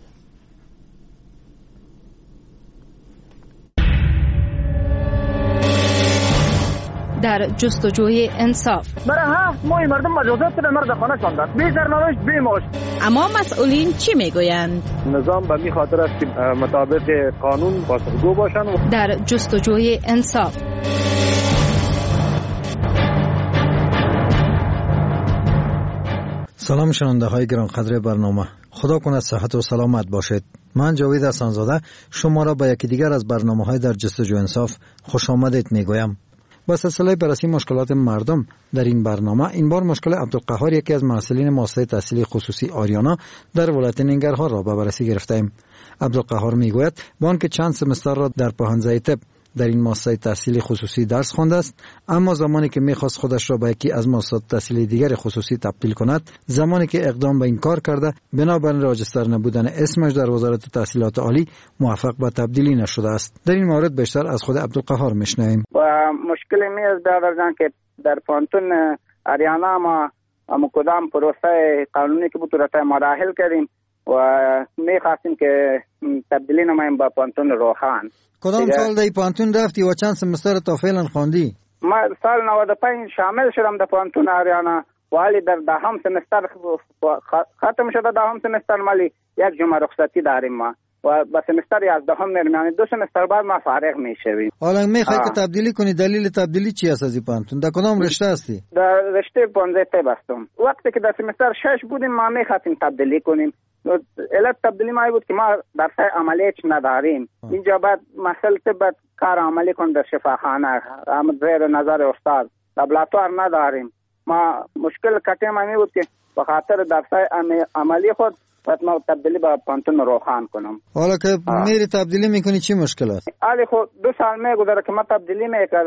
در جستجوی انصاف. برای 7 ماه مردم مجازات به مرد خانه شاندند، بی سرنوشت بی معاش. اما مسئولین چی میگویند؟ نظام به می خاطر است که مطابق قانون پاسخگو باشند. در جستجوی انصاف. سلام شنونده های گرانقدر برنامه، خدا کنه صحت و سلامت باشید. من جاوید حسن‌زاده شما را به یکی دیگر از برنامه های در جستجوی انصاف خوش آمدید میگویم. با سلسله بررسی مشکلات مردم در این برنامه، این بار مشکل عبدالقهار، یکی از محصلین مؤسسه تحصیلی خصوصی آریانا در ولایت ننگرهار را به بررسی گرفتیم. عبدالقهار میگوید با آنکه چند سمستر را در پاهنزه طب در این مؤسسه تحصیلی خصوصی درس خوانده است، اما زمانی که میخواست خودش را به یکی از مؤسسات تحصیلی دیگر خصوصی تبدیل کند، زمانی که اقدام به این کار کرده بنابراین راجستر نبودن اسمش در وزارت تحصیلات عالی موفق به تبدیلی نشده است. در این مورد بیشتر از خود عبدالقهار میشنویم. و مشکل میز دادن که در پانتون آریانا ما کدام پروسه قانونی که بود را مراحل کردیم و میخواستیم که تبدیلی نماییم با پانتون روخان. کدام سال در پانتون رفتی و چند سمستر تا فعلا خواندی؟ ما سال 95 شامل شدم در پانتون آریانا، ولی در دهم سمستر ختم شده. دهم سمستر مالی یک جمعه رخصتی داریم ما و با سمستر 11 میریم، یعنی 2 سمستر بعد ما فارغ میشویم. حالا میخوای که تبدیلی کنی، دلیل تبدیلی چی است از این پانتون؟ در کدام رشته هستی؟ در رشته پانزه طب هستم. وقتی که در سمستر 6 بودیم ما میخواستیم تبدیلی کنیم. علت تبدیلی ما بود که ما درس عملی نداریم. اینجا بعد مسئله طب کار عملی کن در شفاخانه زیر نظر استاد، لابراتوار نداریم. ما مشکل کٹیم می بود که به خاطر درس عملی خود باید ما تبدیلی با پانتون روخان کنم. حالا که میری تبدیلی میکنی چی مشکل است؟ حالی خود 2 سال میگذره که ما تبدیلی میکردم،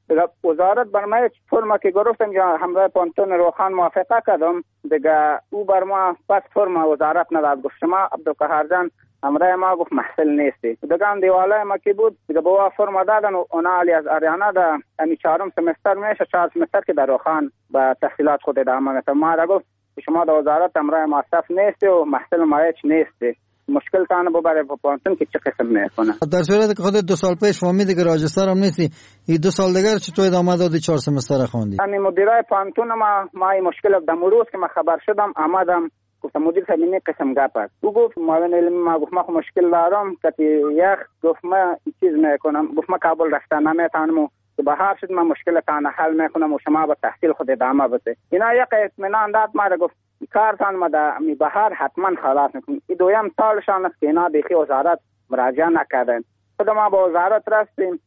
دیگه وزارت بر ما فرما که گرفتم یا همراه پانتون روخان موافقه کردم دیگه او بر ما پس فرما وزارت نداد. گفت شما عبدالقهار جان همراه ما گفت محصل نیستی. دیگه هم دیواله ما که بود دیگه با فرما دادن و اونا علی از آریانا دا امی 4 سمستر میشه 4 سمستر که در روخان با تحصیلات خود ادامه میده. ما را گفت شما در وزارت همراه ما صف نیستی و محصل مایچ نیستی، مشکل تانه ببره با پانتون که چه قسم میکنه. در صورت که خودت 2 سال پیش فهمیدی که راجستر هم نیستی، این 2 سال دیگر چطور ادامه دادی 4 سمستر خوندی؟ همین مدیرای پانتون ما این مشکل در روز که ما خبر شدم آمدم گفتم مدیر صاحب این قسم گپ است. او گفت معاون علمی ما گفت ما مشکل دارم که یک گفت ما این چیز میکنم، گفت ما کابل رفتن نمیتونم که بهار شد من مشکل تان حل میکنم و شما با تحصیل خود ادامه بده. اینا یک اطمینان داد ما را، گفت کارتان ما در بهار حتما خلاص میکنیم. این دویم سالشان است که اینا دیگه وزارت مراجعه نکردن. خود ما با وزارت رفتیم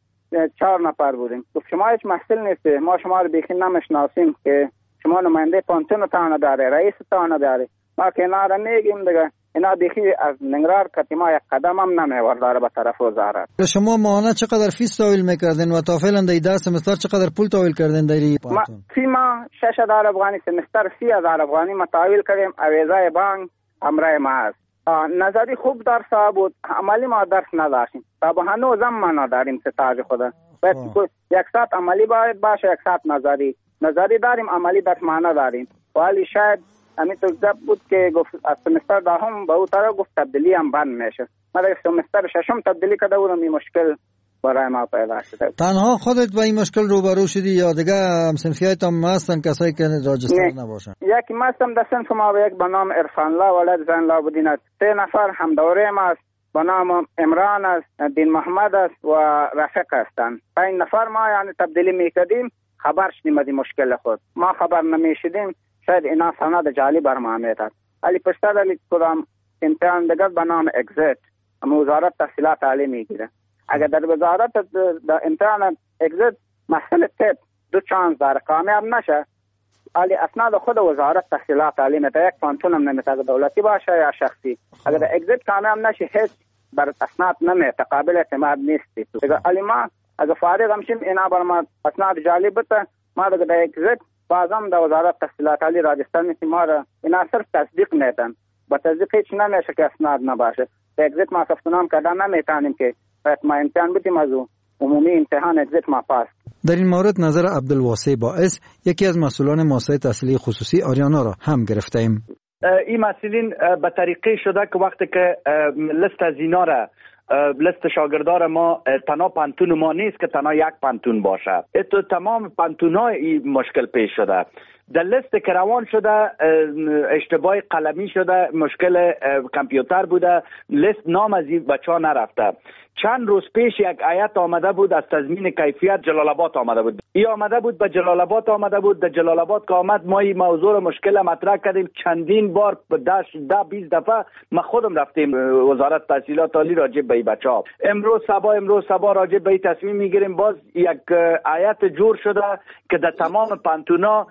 4 نفر بودیم. گفت شما هیچ محصل نیستی، ما شما رو بیخی نمیشناسیم که شما نماینده پانتون تان داره، رئیس تان داره. ما که اینا را میگیم دیگه اینا بیخی از ننگرهار که ما یک قدم هم نمیورداره به طرف وزارت. شما ماهانه چقدر فیس تحویل میکردین و تا فعلا در 10 سمستر چقدر پول تحویل کردین در پانتون؟ فی ما 6000 افغانی سمستر 30000 افغانی ما تحویل کردیم. اویزای بانک همراه ما است. نظری خوب درس بود، عملی ما درس نداشتیم. تا به هنوز هم ما نداریم ستاج خدا. باید یک ساعت عملی باشه، یک ساعت نظری داریم، عملی درس ما نداریم. ولی شاید همین تو گپ بود که گفت از سمستر دهم به او طرف گفت تبدیلی هم بند میشه. ما در سمستر 6 تبدیلی کرده بودم، این مشکل برای ما پیدا شده. تنها خودت با این مشکل روبرو شدی یا دیگه همسنفیایت هم هستن کسایی که راجستر نباشن؟ یکی ما هستم در صنف ما یک به نام عرفان الله ولد زین لابدین است. 3 نفر هم دوره ما است به نام عمران است، دین محمد است و رفیق هستند. 5 نفر ما یعنی تبدیلی میکردیم، خبر شدیم از این مشکل خود. ما خبر نمیشدیم شاید اینا سند جعلی بر ما میداد. علی پشتر علی کدام امتحان دیگر به نام اگزیت اما وزارت تحصیلات عالی میگیره. اگر در وزارت در امتحان اگزیت محصل تپ 2 چانس داره کامیاب نشه، علی اسناد خود وزارت تحصیلات عالی میده. یک پانتون هم نمیده دولتی باشه یا شخصی. اگر در اگزیت کامیاب نشه هیچ بر اسناد نمیده، قابل اعتماد نیستی. دیگه علی ما اگر فارغ همشیم اینا بر ما اسناد جعلی بده، ما در اگزیت بازم در وزارت تحصیلات عالی راجستان نیستی. ما را اینا صرف تصدیق میدن، با تصدیق هیچ نمیشه که اسناد نباشه. در اگزیت ما ثبتنام کردن نمیتونیم که باید ما امتحان بدیم از عمومی امتحان اگزیت ما پاس. در این مورد نظر عبدالواسع باعث یکی از مسئولان مؤسسه تحصیلی خصوصی آریانا را هم گرفتیم. این مسئولین به طریقه شده که وقتی که لیست از اینا را لیست شاگردار ما تنها پانتون ما نیست که تنها یک پانتون باشه. اتو تمام پانتون ها این مشکل پیش شده. در لیست که روان شده اشتباه قلمی شده، مشکل کامپیوتر بوده، لیست نام از این بچه ها نرفته. چند روز پیش یک هیئت آمده بود از تضمین کیفیت جلال آباد آمده بود. این آمده بود به جلال آباد آمده بود. در جلال آباد که آمد ما این موضوع مشکل مطرح کردیم چندین بار، 10-20 دفعه ما خودم رفتیم وزارت تحصیلات عالی راجع به این بچه‌ها. امروز صبح راجع به این تصمیم میگیریم. باز یک هیئت جور شده که در تمام پانتونا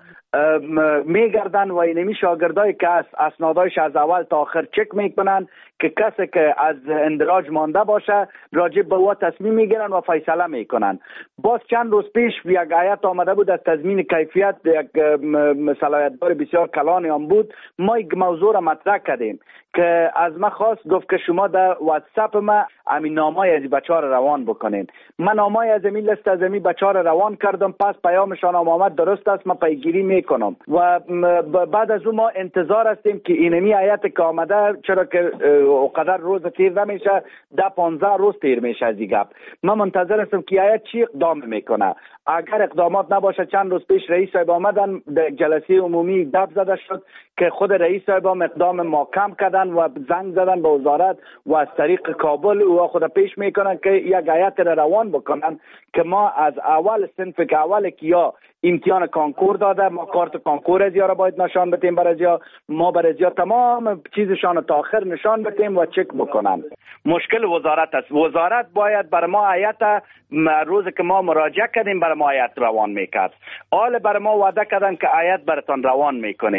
میگردن و اینمی شاگردایی که اسنادایش از اول تا آخر چک میکنن که کسی که از اندراج مانده باشه راجع به او تصمیم میگیرن و فیصله میکنن. باز چند روز پیش یک هیئت آمده بود از تضمین کیفیت، یک صلاحیت‌دار بسیار کلانی هم بود. ما یک موضوع را مطرح کردیم که از ما خواست، گفت که شما در واتساپ ما همین نامای از بچه‌ها را روان بکنین. من نامای از این لیست از این بچه‌ها را روان کردم، پس پیامشان آمد درست است، ما پیگیری میکنم و بعد از اون ما انتظار هستیم که اینمی هیئت که آمده، چرا که اوقدر روز تیر نمیشه، 10-15 روز تیر میشه از این گپ. من منتظر هستم که هیئت چی اقدام میکنه. اگر اقدامات نباشه، چند روز پیش رئیس صاحب آمدن در جلسه عمومی دب زده شد که خود رئیس صاحب هم اقدام محکم کردن و زنگ زدن به وزارت و از طریق کابل و خود پیش میکنن که یک هیئت را روان بکنن که ما از اول صنف که اول کیا امتحان کانکور داده، ما کارت کانکور از را باید نشان بدیم برای ما تمام چیزشان تا آخر نشان بدیم و چک بکنن. مشکل وزارت است. وزارت باید بر ما هیئت روز که ما مراجعه کردیم بر ما هیئت روان میکرد. حال بر ما وعده کردن که هیئت براتون روان میکنیم.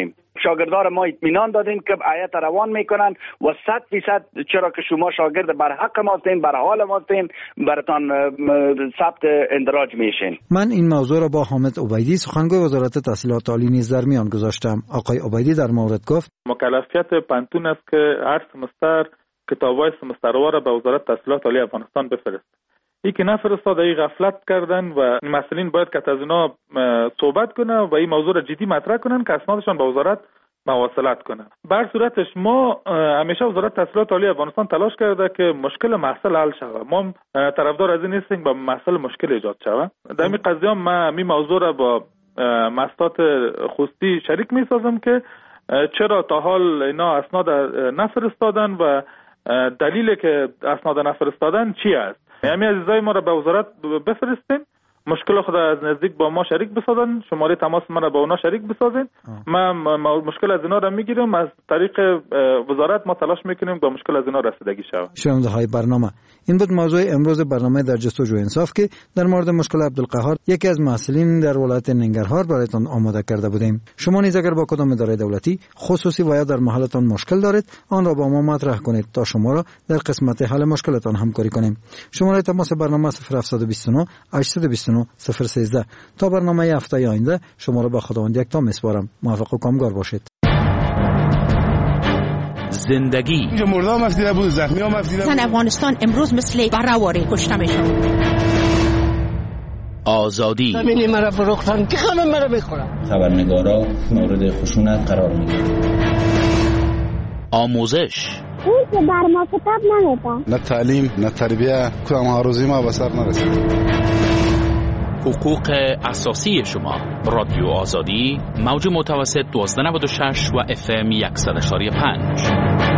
شاگردار ما اطمینان دادیم که هیئت روان میکنن و 100% چرا که شما شاگرد بر حق ما هستین، بر حال ما هستین، برتان ثبت اندراج میشین. من این موضوع را با حامد عبیدی سخنگوی وزارت تحصیلات عالی نیز در میان گذاشتم. آقای عبیدی در مورد گفت مکلفیت پانتون است که هر سمستر کتابای سمستروار به وزارت تحصیلات عالی افغانستان بفرست. ای که نفرستاد ای غفلت کردن و مسئولین باید که از اینا صحبت کنن و این موضوع را جدی مطرح کنن که اسنادشان به وزارت مواصلت کنن. بر صورتش ما همیشه وزارت تحصیلات عالی افغانستان تلاش کرده که مشکل محصل حل شود. ما طرفدار از این نیستیم با محصل مشکل ایجاد شود. در این قضیه ما این موضوع را با مستات خصوصی شریک می‌سازم که چرا تا حال اینا اسناد نفرستادن و دلیلی که اسناد نفرستادن چی است. همین عزیزای ما را به وزارت بفرستین، مشکل خود از نزدیک با ما شریک بسازن، شماره تماس ما را با اونا شریک بسازین. ما مشکل از اینا را میگیریم، از طریق وزارت ما تلاش میکنیم با مشکل از اینا رسیدگی شود. شنونده های برنامه، این بود موضوع امروز برنامه در جستجوی انصاف که در مورد مشکل عبدالقهار یکی از محصلین در ولایت ننگرهار برایتان آماده کرده بودیم. شما نیز اگر با کدام اداره دولتی خصوصی و یا در محلتان مشکل دارید، آن را با ما مطرح کنید تا شما را در قسمت حل مشکلتان همکاری کنیم. شماره تماس برنامه 0729 829 013. تا برنامه هفته آینده شما را به خداوند یکتا میسپارم. موفق و کامگار باشید. زندگی اینجا مردام افتیده بود، زخمی هم افتیده بود. افغانستان امروز مثل بره‌واره کشته میشن. آزادی همین مرا فروختن که همه مرا میخورن. خبرنگارا مورد خشونت قرار میگیرن. آموزش اون که بر ما کتاب نمیده. نه تعلیم نه تربیه، کدام هروزی ما به سر نرسید. حقوق اساسی شما. رادیو آزادی، موج متوسط 1296 و FM 100.5.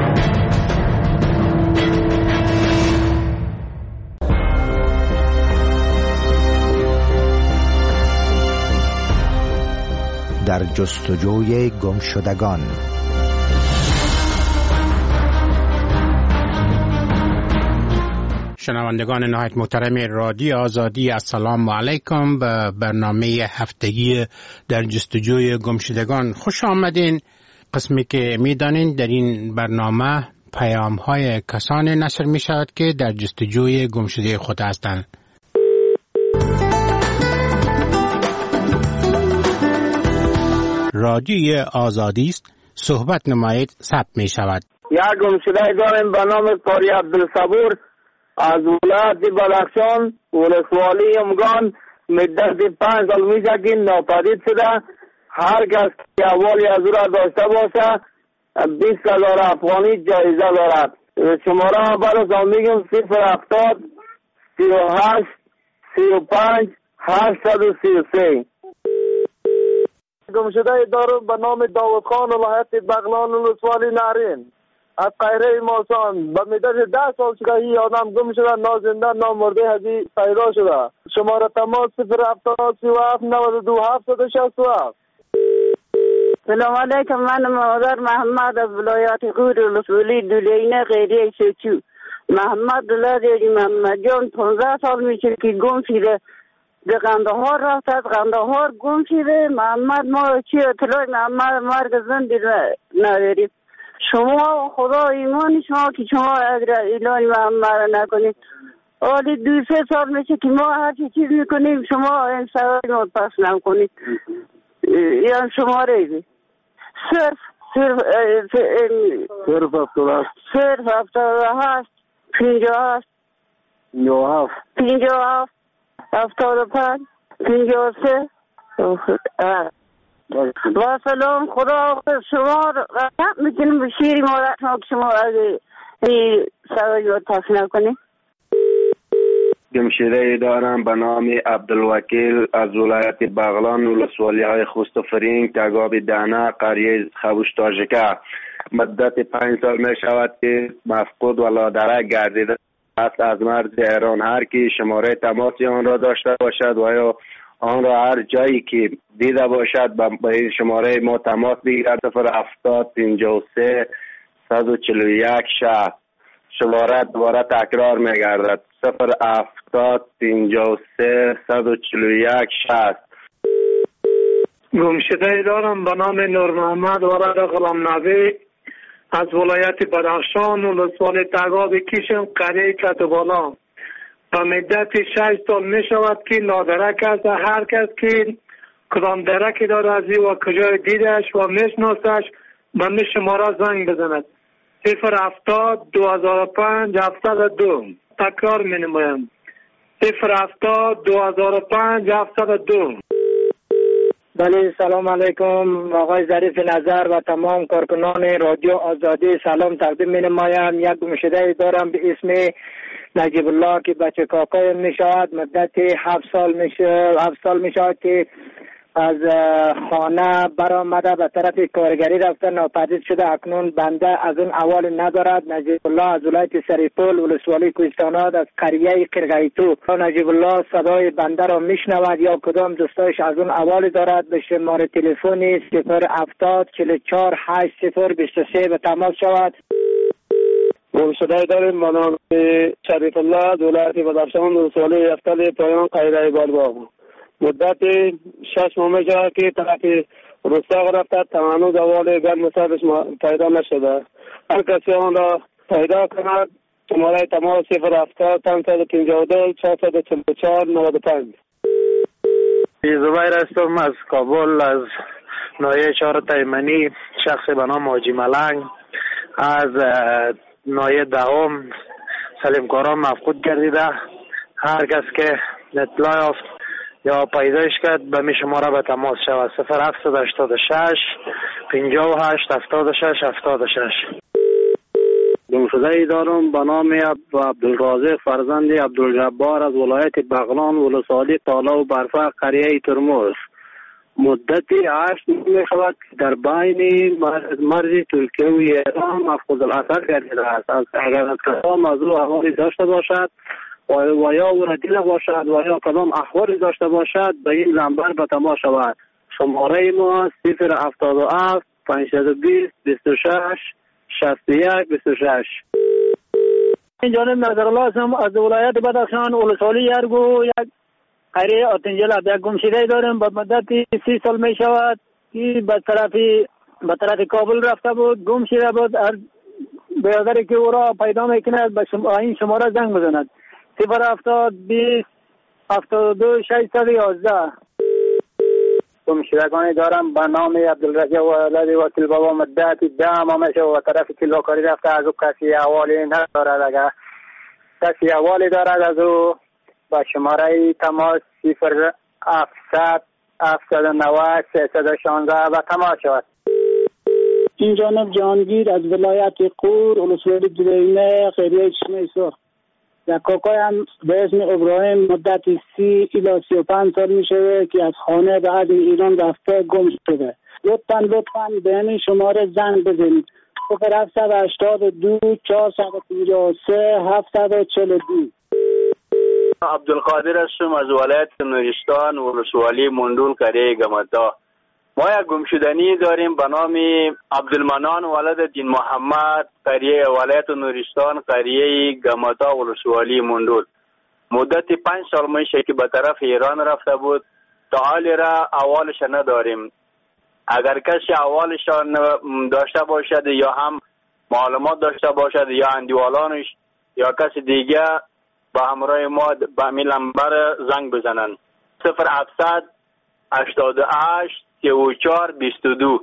در جستجوی گمشدگان. شنوندگان نهایت محترم رادیو آزادی، السلام علیکم. به برنامه هفتگی در جستجوی گمشدگان خوش آمدین. قسمی که میدانین در این برنامه پیام های کسانی نشر می شود که در جستجوی گمشده خود هستند. رادیو آزادی است، صحبت نمایید، ثبت می شود. یک گمشده داریم به نام قاری عبدالصبور از ولایت بدخشان، ولسوالی امگان. مدت 5 سال میشه که ناپدید شده. هر کس که احوالی از او را داشته باشه 20,000 افغانی جایزه دارد. شماره براتون میگم 070 38 35 833. گمشده دارم به نام داود خان، ولایت بغلان، ولسوالی نارین، از قیره ماسان. به مدت 10 سال شده این آدم گم شده، نازنده نامرده هزی پیدا شده. شماره تماس 070 37 92 767. سلام علیکم، من مادر محمد از ولایت غور ولسوالی دولینه غیره شیچو. محمد دلاری محمد جان 15 سال میشه که گم شده. به قندهار رفت، از قندهار گم شده. محمد ما چی اطلاع محمد مرگ زندی نداریم. شما خدا ایمان شما که شما اگر اعلان محمد نکنید. حالی 2-3 سال میشه که ما هر چیز میکنیم شما این سوال ما پس نکنید. یعنی شماره بی صرف 77 58 57 75 53. با سلام، خدا شما رحمت میکنیم به شیری مادر شما اگه این سوال رو پس نکنید. گمشده دارم به نام عبدالوکیل از ولایت بغلان، ولسوالی های خوستفرین، تگاب دانه، قریه خبوش تاجکه. مدت 5 سال می شود که مفقود و لادرک گردیده است از مرز ایران. هر کی شماره تماسی آن را داشته باشد و یا آن را هر جایی که دیده باشد به این شماره ما تماس بگیرد. 070 53 141 60. شماره دوباره تکرار میگردد 070 53 141 60. گمشده دارم به نام نور محمد ولد غلام نبی از ولایت بدخشان ولسوالی تگاب کیشم قریه کتبالا. به مدت 6 سال می شود که نادرک است. هر کس که کدام درکی داره از و کجای دیدش و میشناسش به می شماره زنگ بزند. 070 2005 702. تکرار می نمایم. 070 2005 702. بله، سلام علیکم آقای ظریف نظر و تمام کارکنان رادیو آزادی. سلام تقدیم می نمایم. یک گمشده دارم به اسم نجیب الله که بچه کاکایم می شود. مدت 7 سال می شود که از خانه برآمده به طرف کارگری رفته، ناپدید شده. اکنون بنده از اون احوال ندارد. نجیب الله از ولایت سریپول ولسوالی کوهستانات از قریه قرقیتو. نجیب الله صدای بنده را میشنود یا کدام دوستایش از اون احوال دارد، به شماره تلفنی 070 44 80 23 به تماس شود. گمشده داریم به نام شریف الله از ولایت بدخشان ولسوالی افتل پایان قریه بالباغ. مدت 6 ماه می شود که طرف رستاق رفته، تمانو دوال گرم صاحبش پیدا نشده. هر کسی آن را پیدا کند شماره تماس 070 552 444 95. زبیر هستم از کابل، از ناحیه چهار تیمنی. شخص به نام حاجی ملنگ از ناحیه دهم سلیم کاران مفقود گردیده. هر کس که اطلاع یافت یا پیدایش کرد به می شماره به تماس شود. 0786 58 76 76. گمشده دارم به نام عبدالرازق فرزند عبدالجبار از ولایت بغلان ولسوالی تالا و برفه قریه ترمز. مدت 8 می شود در بین مرز ترکیه و ایران مفقود الاثر گردیده است. اگر از کدام از او احوالی داشته باشد و یا او ردیل باشد و یا کدام احوالی داشته باشد به این نمبر به تماس شود. شماره ما 077 520 26 61 26. این جانب نظرالله هستم از ولایت بدخشان ولسوالی یرگو. یک قریه آتنجلب. یک گمشده داریم به مدت 30 سال می شود که به طرف کابل رفته بود، گم شده بود. هر برادری که او را پیدا میکند به این شماره زنگ بزند. 070 20 72 611. گمشدگانی دارم به نام عبدالرجا ولد وکیل بابا. مدت 10 ماه میشه و طرف کلوکاری رفته. از او کسی احوالی ندارد. اگر کسی احوالی دارد از او با شماره تماس 0700 790 316 و تماس شود. این جانب جهانگیر از ولایت قور ولسوالی دوینه قریه شمیسو. یک کاکای هم به اسم ابراهیم مدت 30 الی 35 سال می شده که از خانه به عدن ایران رفته گم شده. لطفاً به همین شماره زنگ بزنید. 0782 453 742. عبدالقادر هستم از ولایت نورستان ولسوالی مندول قریه گمتا. ما یک گمشدنی داریم به نام عبدالمنان ولد دین محمد قریه ولایت نورستان قریه گمتا ولسوالی مندول. مدت 5 سال میشه که به طرف ایران رفته بود. تا حال را احوالش نداریم. اگر کسی احوالشان داشته باشد یا هم معلومات داشته باشد یا اندیوالانش یا کسی دیگه با همراه ما به می نمبر زنگ بزنن. 0700 88 34 22.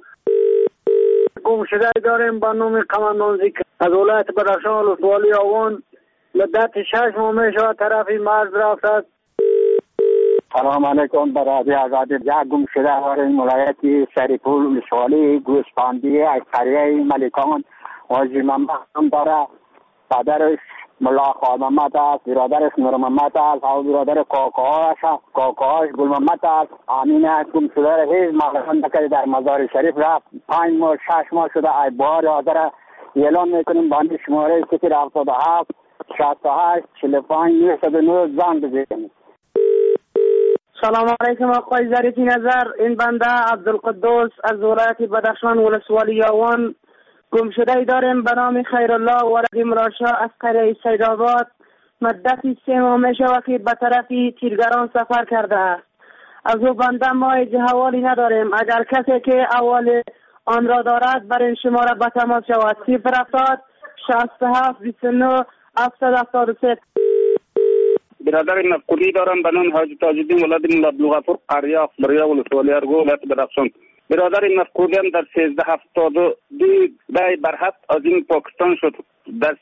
گمشده داریم به نام قمندانزی از ولایت بدخشان ولسوالی آوان. مدت 6 ماه می شود طرف مرز رفته. سلام علیکم برادر آزادی. یک گمشده داریم ولایت سریپول ولسوالی گوسفندی از قریه ملکان. حاجی محمد هم داره. پدرش ملا خواهد محمد است، برادرش نور محمد است، او برادر کاکاهاش گل محمد است. امین است گمشده هیچ معلوم نکرده در مزار شریف رفت. 5 ماه 6 ماه شده. ای بار حاضر اعلان میکنیم باندی شماره 077 68 45 909 زنگ بزنید. سلام علیکم آقای ظریف نظر. این بنده عبدالقدوس از ولایت بدخشان ولسوالی یاوان. گمشده داریم به نام خیرالله ولد مراشا از قریه سیدآباد. مدت 3 ماه می شود که به طرف تیرگران سفر کرده است. از او بنده ما هیچ حوالی نداریم. اگر کسی که اول آن را دارد برای شماره به تماس شود 070 67 29 773. برادر مفقودی دارم به نام حاجی تاج الدین ولد مولا عبدالغفور قریه اخباریا ولسوالی ارگو ولایت بدخشان. برادر مفقودی هم در 1372 دای برحق از این پاکستان شد. در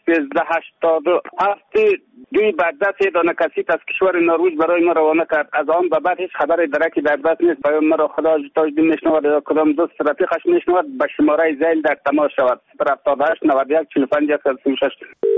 1387 دوی بردست دانه کسیت از کشور نروژ برای ما روانه کرد. از آن به بعد هیچ خبر درکی در دست نیست. پیام مرا خدا حاجی تاج الدین میشنود یا کدام دوست رفیقش میشنود به شماره زیل در تماس شود 078 91 45 136.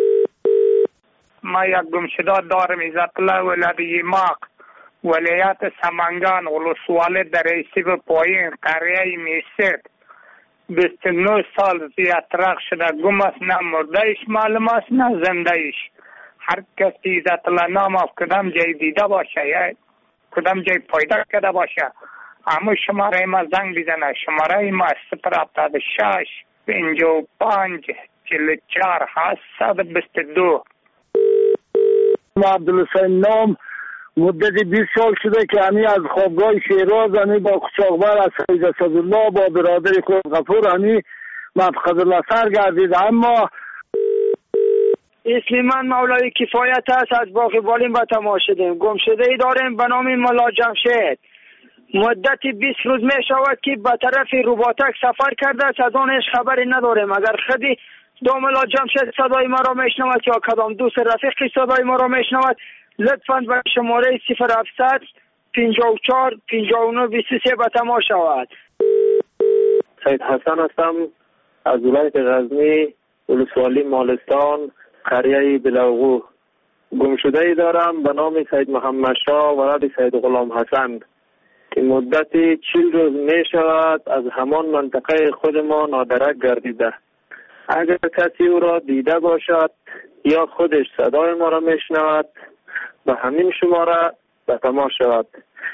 ما یک گمشده دارم عزت الله ولدی ماق ولایت سمنگان ولسوالی در ایسیب پایین قریه میسید 29 سال زیادرق شده گم است نه مرده ایش معلوم است نه زنده ایش. هر کسی عزت الله نام از کدام جای دیده باشه یا کدام جای پیدا کرده باشه اما شماره ما زنگ بزنه. شماره ما 076 55 44 722. عبدالحسین نام مدت 20 سال شده که همی از خوابگاه شیراز همی با قچاقبر از سید اسدالله با برادر خود غفور همی مفقد الله سر گردید. اما اسم من مولای کفایت است از باغ بالین به تماس شدیم. گم شده ای داریم به نام مولا جمشید. مدت 20 روز می شود که به طرف روباتک سفر کرده است. از آنش خبری نداریم. اگر خودی مولا جمشید صدای ما را میشنود یا کدام دوست رفیقی صدای ما را میشنود لطفاً به شماره 0700 54 59 23 به تماس شود. سید حسن هستم از ولایت غزنی ولسوالی مالستان قریه بلوغو. گمشده ای دارم به نام سید محمد شاه ولد سید غلام حسن که مدت 40 روز می شود از همان منطقه خود ما نادرک گردیده. اگر کسی او را دیده باشد یا خودش صدای ما را میشنود به همین شماره به تماس شود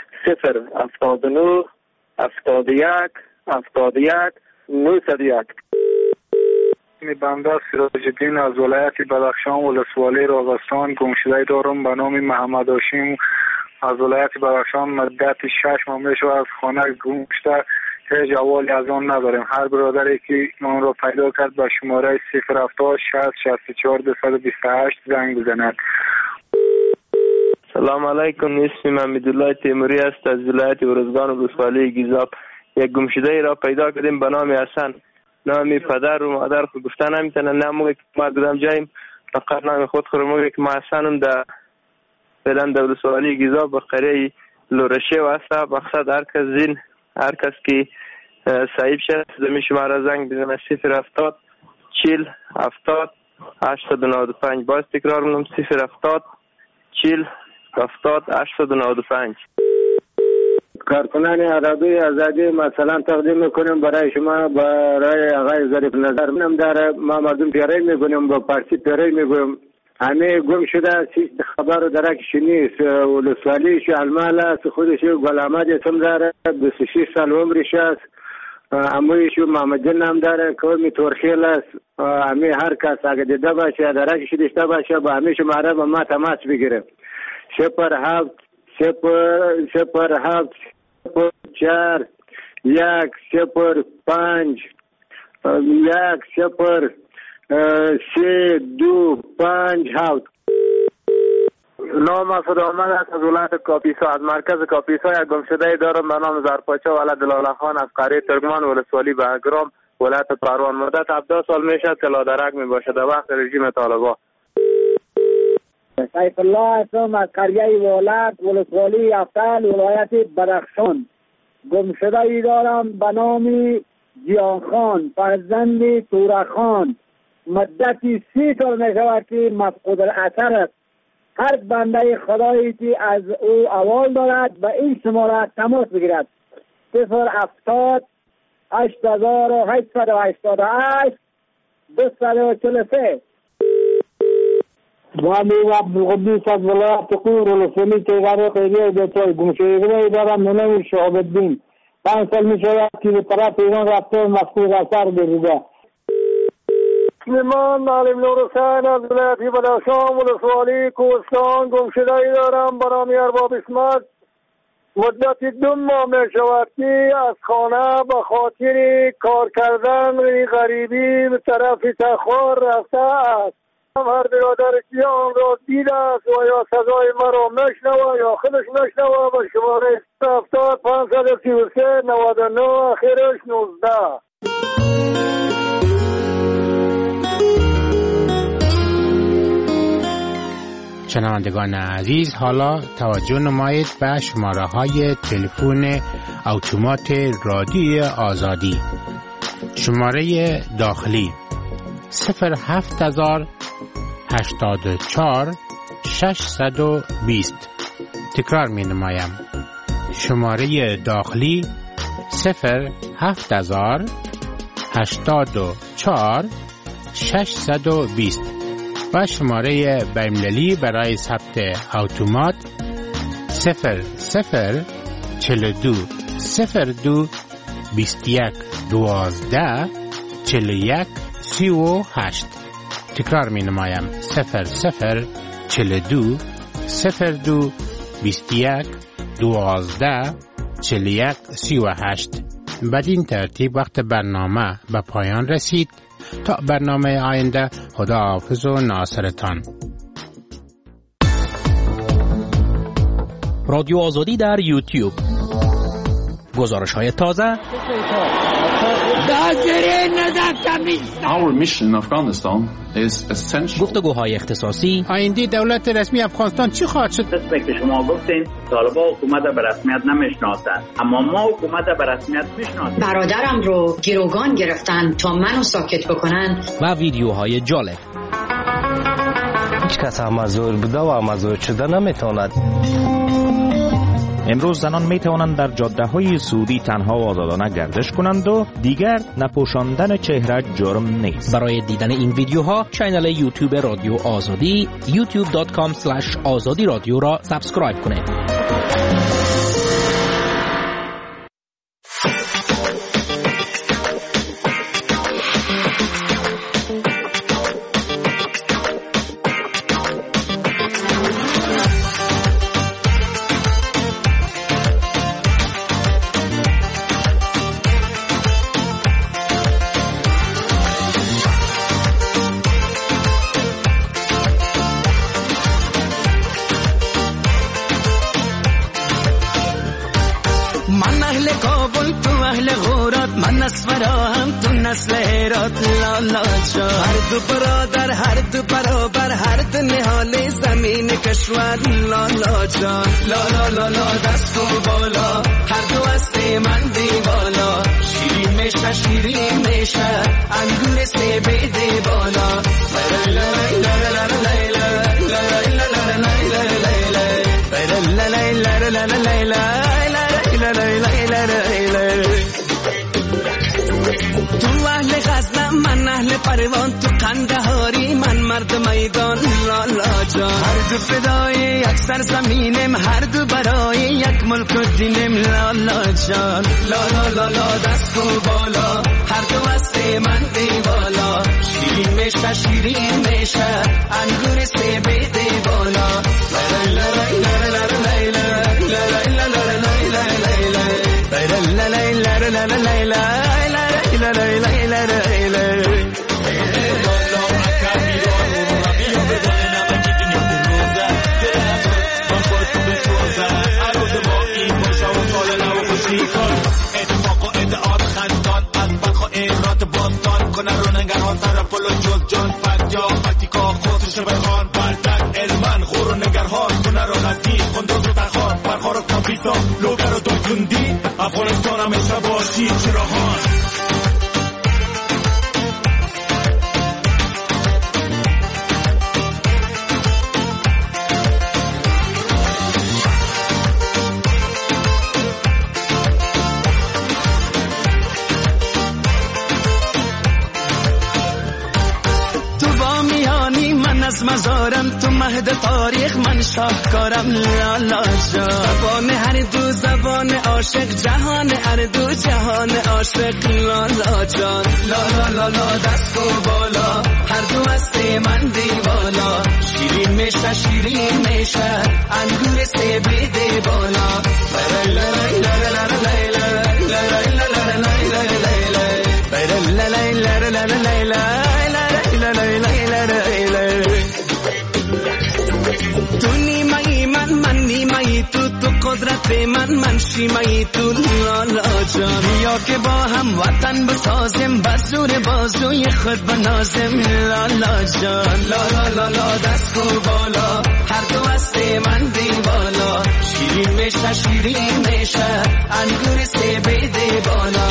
079 71 71 901. بنده سراج الدین از ولایت بدخشان ولسوالی راغستان گمشده دارم به نام محمد هاشم از ولایت بدخشان مدت 6 ماه میشه از خانه گم شده. هیچ احوالی از آن نداریم. هر برادری که من را پیدا کرد به شماره 070 60 64 228 زنگ بزند. سلام علیکم. اسمم حمیدالله تیموری است از ولایت ارزگان ولسوالی گیزاب. یک گمشده ای را پیدا کردیم به نام حسن. نام پدر و مادر خود گفتن نمیتونن. نه موقع که ما کدام جاییم فقط نام خود خود موقع که ما حسنم در فعلا در ولسوالی گیزاب به قریه لورشه واسه مقصد هر کس که صاحب شد زمین شماره زنگ بزنه 070 40 70 895. باز تکرار میکنم 070 40 70 895. کارکنان رادیوی آزادی مثلا تقدیم میکنیم برای شما برای آقای ظریف نظر منم داره. ما مردم پیاری میکنیم با پارسی پیاری میگویم همه گم شده هیچ خبر و درکشی نیست. ولسوالیش المال است خودش گل احمد اسم داره 26 سال عمرش است. امویش محمد جن هم داره قومی تورخیل است. همه هر کس اگه دیده باشه درکشی داشته باشه با همه شماره با ما تماس بگیره 07 07 4 1 0 5 1 0 3 2 5 7. نام مسعود احمد است از ولایت کاپیسا. از مرکز کاپیسا یک گمشده ای دارم به نام زرپاچا ولد لاله خان از قریه ترکمان ولسوالی بهگرام ولایت پروان. مدت 17 سال میشد که لادرک میباشه در وقت رژیم طالبا. سیف الله هستم از قریه ولد ولسوالی افتل ولایت بدخشان. گمشده ای دارم به نام جیان خان فرزند توره خان. مدتی 30 سال میشود که مفقود الاثر است. هر بنده خدایی که از او اول دارد به این شماره تماس بگیرد 070 8888 243. وامی عبدالقدوس از ولایت قور ولسوالی تیغار قیریه بیتوی. گمشده ای دارم به نام شعب الدین. 5 سال می شود که به طرف ایران رفته مفقود اثر گردیده. من معلم نور حسین از ولایت بدخشان ولسوالی کوهستان. گمشده ای دارم به نام ارباب اسمت مدت 2 ماه می شود که از خانه به خاطر کار کردن غریبی به طرف تخار رفته است. هر برادر که آن را دیده است و یا صدای مرا مشنوه یا خودش مشنوه به شماره 70 533 99 آخرش 19. شنوندگان عزیز، حالا توجه نمایید به شماره های تلفن اتومات رادیوی آزادی. شماره داخلی 07084 620. تکرار می نمایم. شماره داخلی 07084 620 و شماره بین‌المللی برای ثبت اتومات 0042 02 21 12 41 38. تکرار می نمایم 0042 02 21 12 41 38. بدین ترتیب وقت برنامه به پایان رسید. تا برنامه آینده، خداحافظ و ناصرتان. رادیو آزادی در یوتیوب، گزارش‌های تازه. Our mission in Afghanistan is essential. گفتگوهای اختصاصی. آینده دولت رسمی افغانستان چی خواهد شد؟ که شما گفتین طالبان حکومت به رسمیت نمیشناسند، اما ما حکومت به رسمیت میشناسیم. برادرم رو گروگان گرفتن تا منو ساکت بکنن. و ویدیوهای جالب. هیچ کس مزور بوده و مزور شده نمیتواند. امروز زنان می توانند در جاده‌های سعودی تنها و آزادانه گردش کنند و دیگر نپوشاندن چهره جرم نیست. برای دیدن این ویدیوها کانال یوتیوب رادیو آزادی youtube.com/azadi رادیو را سابسکرایب کنید. هر دو برادر، هر دو برابر، هر دو نهال زمین کشور. لالا جان، لالا لالا دست و بالا، هر دو هست من دیوالا. شیرین میشه، شیرین میشه، انگور سیبیده بالا. من اهل پروان، تو قندهاری، من مرد میدان. لالا جان، هر دو فدای یک سرزمینم، هر دو برای یک ملک و دینم. لالا جان، لالا لالا دست و بالا، هر دو هست من دیوالا. شیرین میشه، شیرین میشه، انگور سیبیده بالا. افغانستان همیشه باشی چراغان. از مزارم، تو مهد تاریخ من شاهکارم. لالا جان، زبان هر دو زبان عاشق، جهان هر دو جهان عاشق. لالا جان، لالا لالا دست و بالا، هر دو هست من دیوالا. شیرین میشه، شیرین میشه انگور سبیده بالا تو نیمه‌ای من نیمه‌ای تو قدرت من شیمه‌ای تو لالا جان یا که با هم وطن بسازیم بزور بازوی خود بنازیم لالا جان لا لا لا دست کو بالا هر دو هست من دیوالا شیرین میشه شیرین میشه انگور سبیده بالا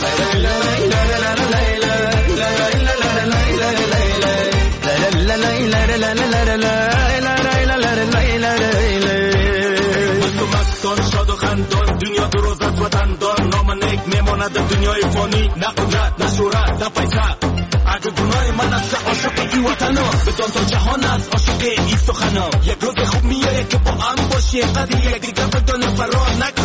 شاد و خندان دنیا دو روز از وطن دار نام نیک میماند دنیای فانی نه قدرت نه شهرت نه پیسه اگه گناه من است عاشق ای وطنا بدان تا جهان است عاشق ای سخنا یک روز خوب میاره که با هم باشی قدر یک دیگه بدان فرار نکن